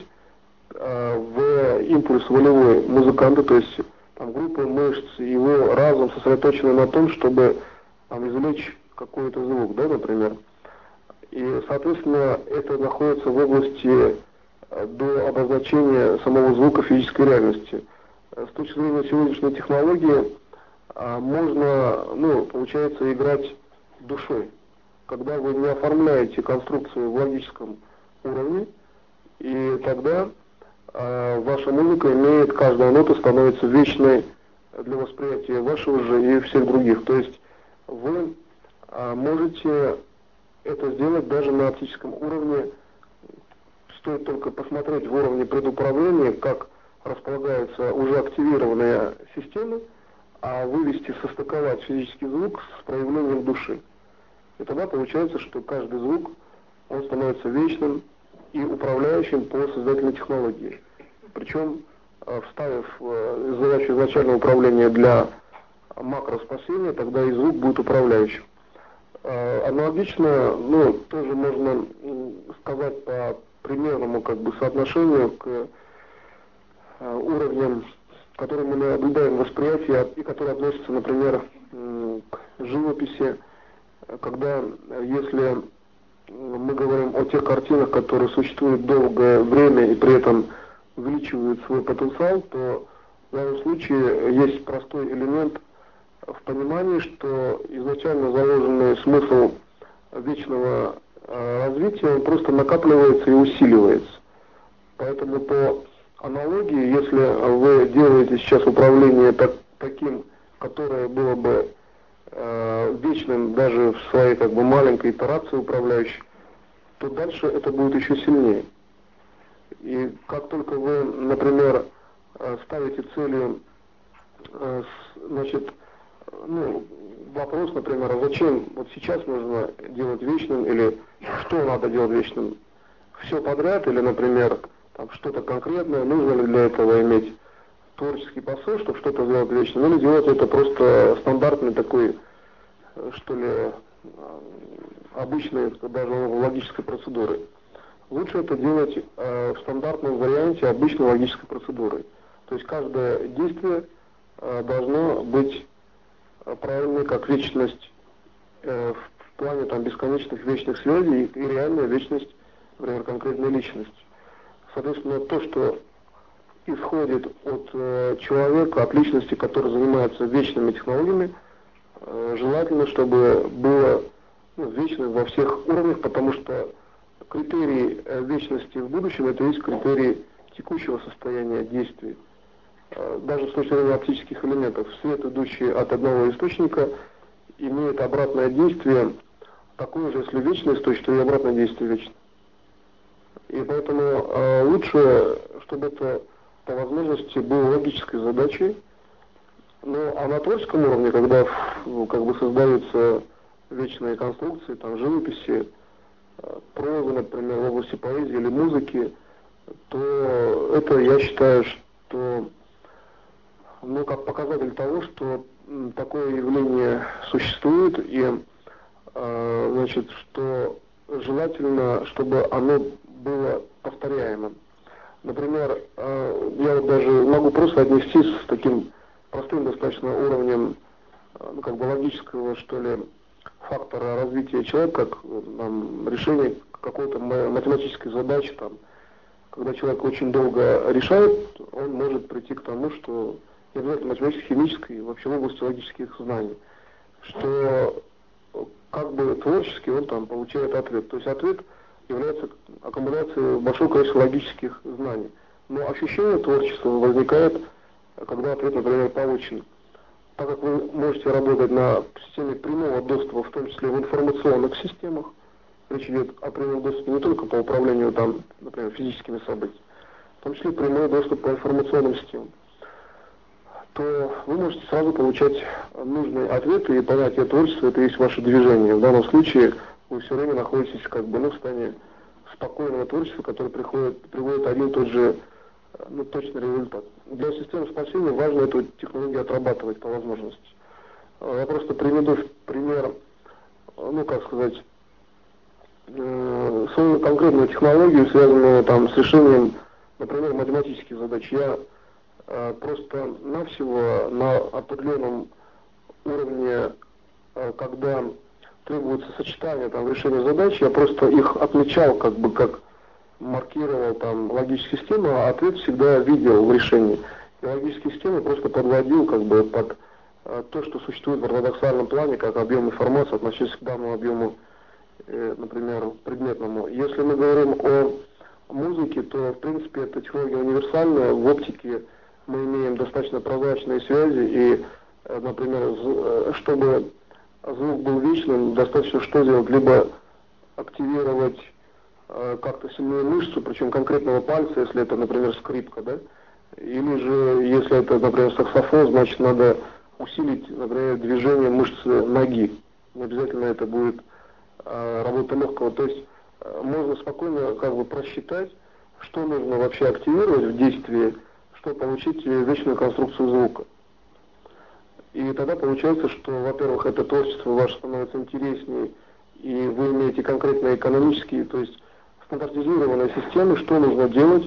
в импульс волевой музыканта, то есть там, группа мышц, его разум сосредоточены на том, чтобы там, извлечь какой-то звук, да, например. И, соответственно, это находится в области до обозначения самого звука физической реальности. С точки зрения сегодняшней технологии можно, ну, получается, играть душой, когда вы не оформляете конструкцию в логическом уровне, и тогда ваша музыка имеет, каждая нота становится вечной для восприятия вашего же и всех других. То есть вы можете это сделать даже на оптическом уровне. Стоит только посмотреть в уровне предуправления, как располагаются уже активированные системы, а вывести, состыковать физический звук с проявлением души. И тогда получается, что каждый звук, он становится вечным и управляющим по создательной технологии. Причем, вставив задачу изначального управления для макроспасения, тогда и звук будет управляющим. Аналогично, ну, тоже можно сказать по примерному, как бы, соотношению к уровням, которые мы наблюдаем в восприятии и которые относятся, например, к живописи, когда, если мы говорим о тех картинах, которые существуют долгое время и при этом увеличивают свой потенциал, то в данном случае есть простой элемент в понимании, что изначально заложенный смысл вечного развития, он просто накапливается и усиливается. Поэтому по аналогии, если вы делаете сейчас управление таким, которое было бы вечным даже в своей, как бы, маленькой итерации управляющей, то дальше это будет еще сильнее. И как только вы, например, ставите целью, значит, ну, вопрос, например, а зачем вот сейчас нужно делать вечным, или что надо делать вечным? Все подряд, или, например, там что-то конкретное, нужно ли для этого иметь творческий посыл, чтобы что-то сделать вечным, или делать это просто стандартной такой, что ли, обычной, даже логической процедурой. Лучше это делать в стандартном варианте обычной логической процедурой. То есть каждое действие должно быть правильной, как вечность в плане там бесконечных вечных связей и реальная вечность, например, конкретной личности. Соответственно, то, что исходит от человека, от личности, которая занимается вечными технологиями, желательно, чтобы было, ну, вечным во всех уровнях, потому что критерий вечности в будущем — это есть критерий текущего состояния действий. Даже с точки зрения оптических элементов, свет, идущий от одного источника, имеет обратное действие, такое же, если вечный источник, то и обратное действие вечно. И поэтому лучше, чтобы это по возможности было логической задачей. Ну, а на творческом уровне, когда, как бы, создаются вечные конструкции, там, живописи, прозы, например, в области поэзии или музыки, то это, я считаю, что, ну, как показатель того, что такое явление существует, и, значит, что желательно, чтобы оно было повторяемым. Например, я вот даже могу просто отнести с таким простым достаточно уровнем, ну, как бы логического, что ли, фактора развития человека, как решение какой-то математической задачи, там, когда человек очень долго решает, он может прийти к тому, что не обязательно математической, химической, вообще в области логических знаний, что как бы творчески он там получает ответ. То есть ответ является аккумуляцией большого количества логических знаний. Но ощущение творчества возникает, когда ответ, например, получен. Так как вы можете работать на системе прямого доступа, в том числе в информационных системах, речь идет о прямом доступе не только по управлению, там, например, физическими событиями, в том числе прямой доступ по информационным системам, то вы можете сразу получать нужные ответы, и понятие творчества — это есть ваше движение. В данном случае вы все время находитесь как бы, в состоянии спокойного творчества, которое приводит один и тот же точный результат. Для системы спасения важно эту технологию отрабатывать по возможности. Я просто приведу в пример, свою конкретную технологию, связанную там с решением, например, математических задач. Я просто-навсего на определенном уровне, когда требуется сочетание там решения задач, я просто их отмечал, как маркировал там логические системы, а ответ всегда видел в решении. И логические системы просто подводил под то, что существует в ортодоксальном плане, как объем информации, относящийся к данному объему, например, предметному. Если мы говорим о музыке, то в принципе эта технология универсальная. В оптике мы имеем достаточно прозрачные связи, и, например, чтобы звук был вечным, достаточно что делать? Либо активировать как-то сильнее мышцу, причем конкретного пальца, если это, например, скрипка, да? Или же, если это, например, саксофон, значит, надо усилить, например, движение мышцы ноги. Не обязательно это будет работа легкого. То есть можно спокойно просчитать, что нужно вообще активировать в действии, чтобы получить вечную конструкцию звука. И тогда получается, что, во-первых, это творчество ваше становится интереснее, и вы имеете конкретные экономические, то есть стандартизированные системы, что нужно делать,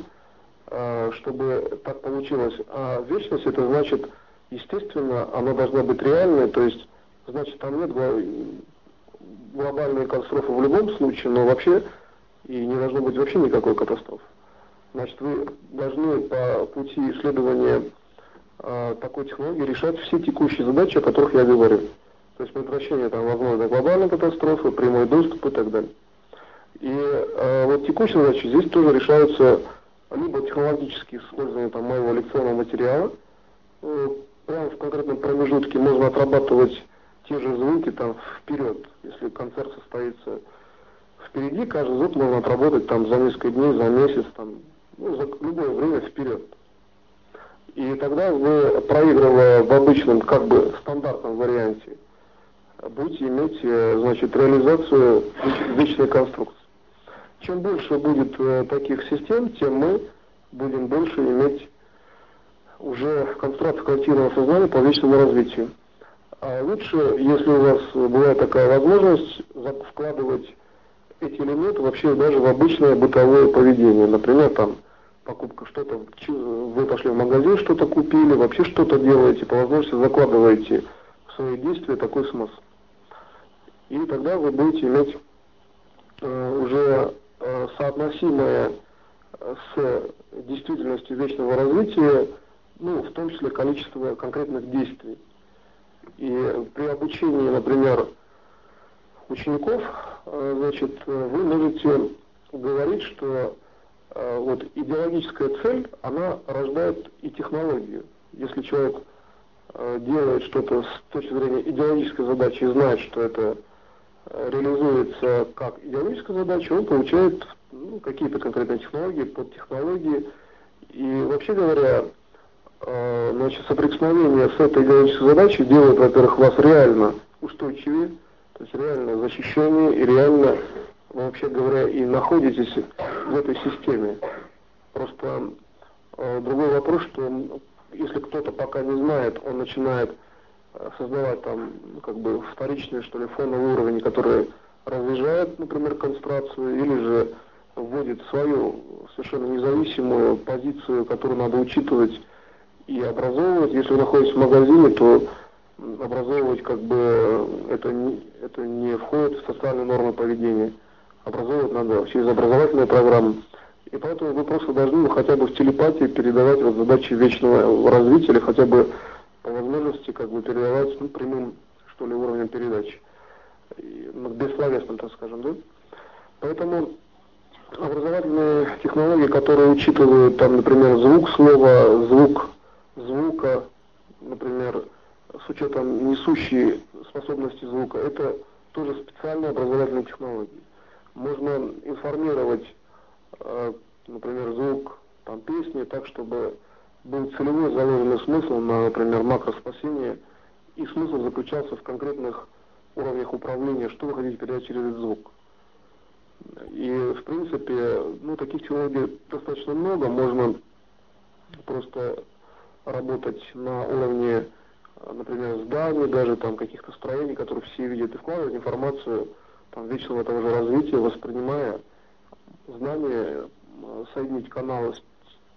чтобы так получилось. А вечность — это значит, естественно, она должна быть реальной, то есть, значит, там нет глобальной катастрофы в любом случае, но вообще и не должно быть вообще никакой катастрофы. Значит, вы должны по пути исследования такой технологии решать все текущие задачи, о которых я говорю. То есть предотвращение возможной глобальной катастрофы, прямой доступ и так далее. И вот текущие задачи здесь тоже решаются либо технологически с использованием моего лекционного материала. Прямо в конкретном промежутке можно отрабатывать те же звуки вперед. Если концерт состоится впереди, каждый звук можно отработать за несколько дней, за месяц, за любое время вперед. И тогда вы, проигрывая в обычном, стандартном варианте, будете иметь, реализацию вечной конструкции. Чем больше будет таких систем, тем мы будем больше иметь уже конструкцию коллективного сознания по вечному развитию. А лучше, если у вас бывает такая возможность, вкладывать эти элементы вообще даже в обычное бытовое поведение. Например, покупка что-то, вы пошли в магазин, что-то купили, вообще что-то делаете, по возможности закладываете в свои действия такой смысл. И тогда вы будете иметь уже соотносимое с действительностью вечного развития, в том числе количество конкретных действий. И при обучении, например, учеников, вы можете говорить, что идеологическая цель, она рождает и технологию. Если человек делает что-то с точки зрения идеологической задачи и знает, что это реализуется как идеологическая задача, он получает какие-то конкретные технологии, подтехнологии. И вообще говоря, соприкосновение с этой идеологической задачей делает, во-первых, вас реально устойчивее, то есть реально защищеннее и реально, вообще говоря, и находитесь в этой системе. Просто другой вопрос, что если кто-то пока не знает, он начинает создавать вторичный, фоновый уровень, который разъезжает, например, концентрацию, или же вводит свою совершенно независимую позицию, которую надо учитывать и образовывать. Если вы находитесь в магазине, то образовывать как бы это не входит в социальные нормы поведения. Образовывать надо через образовательные программы. И поэтому вы просто должны хотя бы в телепатии передавать вот задачи вечного развития, или хотя бы по возможности как бы передавать прямым, что ли, уровнем передачи. Бессловесным, так скажем, да? Поэтому образовательные технологии, которые учитывают, там, например, звук слова, звук звука, например, с учетом несущей способности звука, это тоже специальные образовательные технологии. Можно информировать, например, звук там, песни так, чтобы был целевой заложенный смысл на, например, макроспасение, и смысл заключался в конкретных уровнях управления, что вы хотите передать через этот звук. И, в принципе, таких технологий достаточно много. Можно просто работать на уровне, например, зданий, даже там каких-то строений, которые все видят, и вкладывать информацию там, вечного того же развития, воспринимая знания, соединить каналы с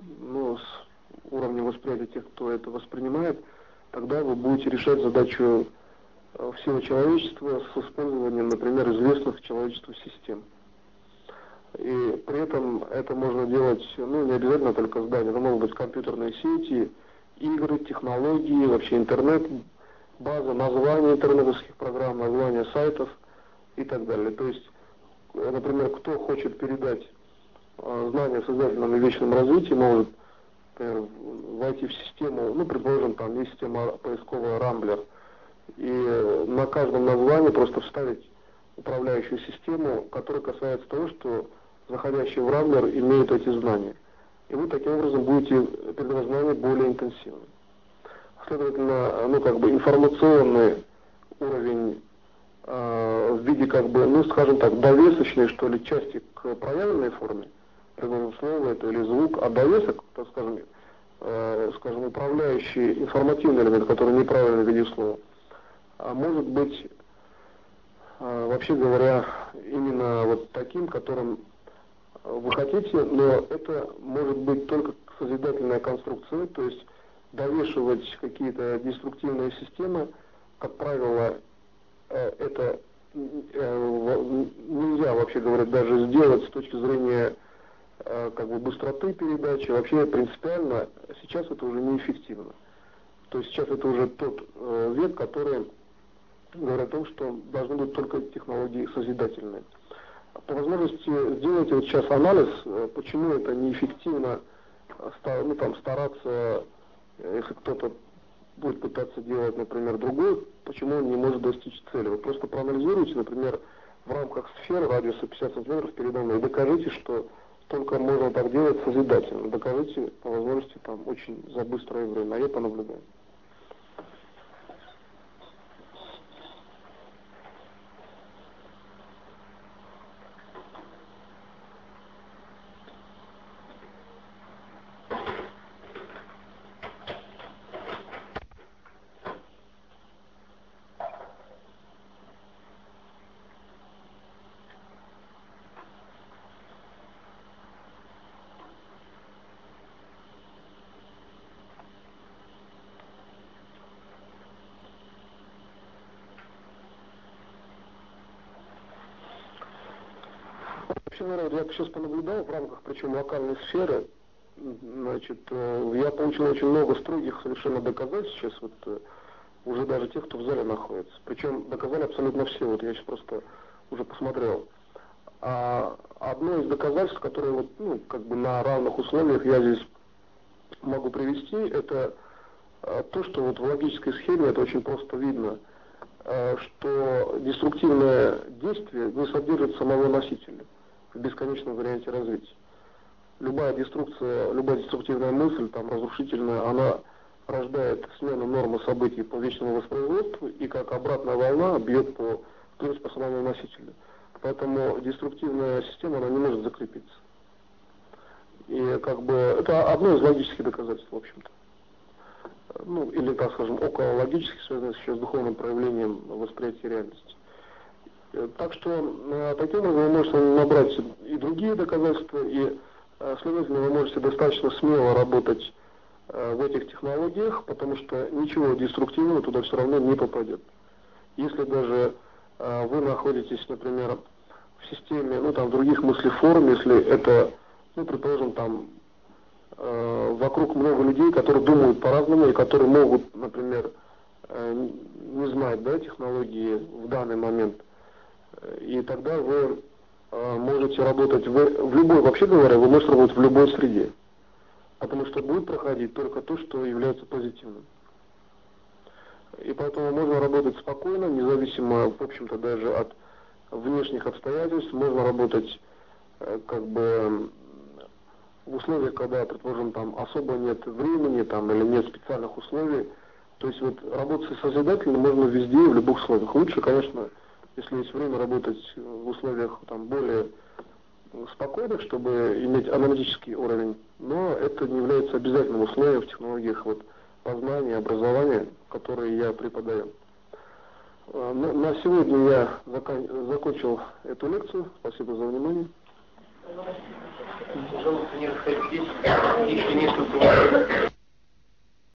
уровнем восприятия тех, кто это воспринимает, тогда вы будете решать задачу всего человечества с использованием, например, известных человечеству систем. И при этом это можно делать, не обязательно только здания, это могут быть компьютерные сети, игры, технологии, вообще интернет, база, названия интернетовских программ, названия сайтов и так далее. То есть, например, кто хочет передать знания о сознательном и вечном развитии, может, например, войти в систему, предположим, там есть система поисковая Рамблер, и на каждом названии просто вставить управляющую систему, которая касается того, что заходящий в Рамблер имеет эти знания. И вы таким образом будете передавать знания более интенсивно. Следовательно, информационный уровень в виде, скажем так, довесочной, что ли, части к проявленной форме, предположим, слово это или звук, а довесок, так скажем, управляющий информативный элемент, который неправильно в виде слова, может быть, вообще говоря, именно вот таким, которым вы хотите, но это может быть только созидательная конструкция, то есть довешивать какие-то деструктивные системы, как правило, это нельзя, вообще говоря, даже сделать с точки зрения быстроты передачи. Вообще принципиально сейчас это уже неэффективно. То есть сейчас это уже тот век, который говорит о том, что должны быть только технологии созидательные. По возможности сделайте вот сейчас анализ, почему это неэффективно стараться, если кто-то будет пытаться делать, например, другой, почему он не может достичь цели. Вы просто проанализируйте, например, в рамках сферы радиуса 50 см передо мной и докажите, что только можно так делать созидательно. Докажите по возможности очень за быстрое время, а я понаблюдаю. Я сейчас понаблюдал в рамках, причем локальной сферы, я получил очень много строгих совершенно доказательств сейчас, уже даже тех, кто в зале находится. Причем доказали абсолютно все, я сейчас просто уже посмотрел. А одно из доказательств, которое на равных условиях я здесь могу привести, это то, что в логической схеме это очень просто видно, что деструктивное действие не содержит самого носителя в бесконечном варианте развития. Любая деструктивная мысль, разрушительная, она рождает смену нормы событий по вечному воспроизводству и как обратная волна бьет по самому носителю. Поэтому деструктивная система, она не может закрепиться. И это одно из логических доказательств, в общем-то. Или, так скажем, около логических, связанных еще с духовным проявлением восприятия реальности. Так что таким образом вы можете набрать и другие доказательства, и, следовательно, вы можете достаточно смело работать в этих технологиях, потому что ничего деструктивного туда все равно не попадет. Если даже вы находитесь, например, в системе, ну, там, других мыслеформ, если это, ну, предположим, там, вокруг много людей, которые думают по-разному и которые могут, например, не знать, да, технологии в данный момент, и тогда вы можете работать в любой, вообще говоря, вы можете работать в любой среде, потому что будет проходить только то, что является позитивным. И поэтому можно работать спокойно, независимо, в общем-то, даже от внешних обстоятельств, можно работать как бы в условиях, когда, предположим, там особо нет времени там, или нет специальных условий. То есть вот работать созидательно можно везде и в любых условиях. Лучше, конечно, если есть время, работать в условиях там более спокойных, чтобы иметь аналитический уровень, но это не является обязательным условием в технологиях вот, познания, образования, которые я преподаю. На сегодня я закончил эту лекцию. Спасибо за внимание. Пожалуйста, не расходитесь, еще несколько вопросов.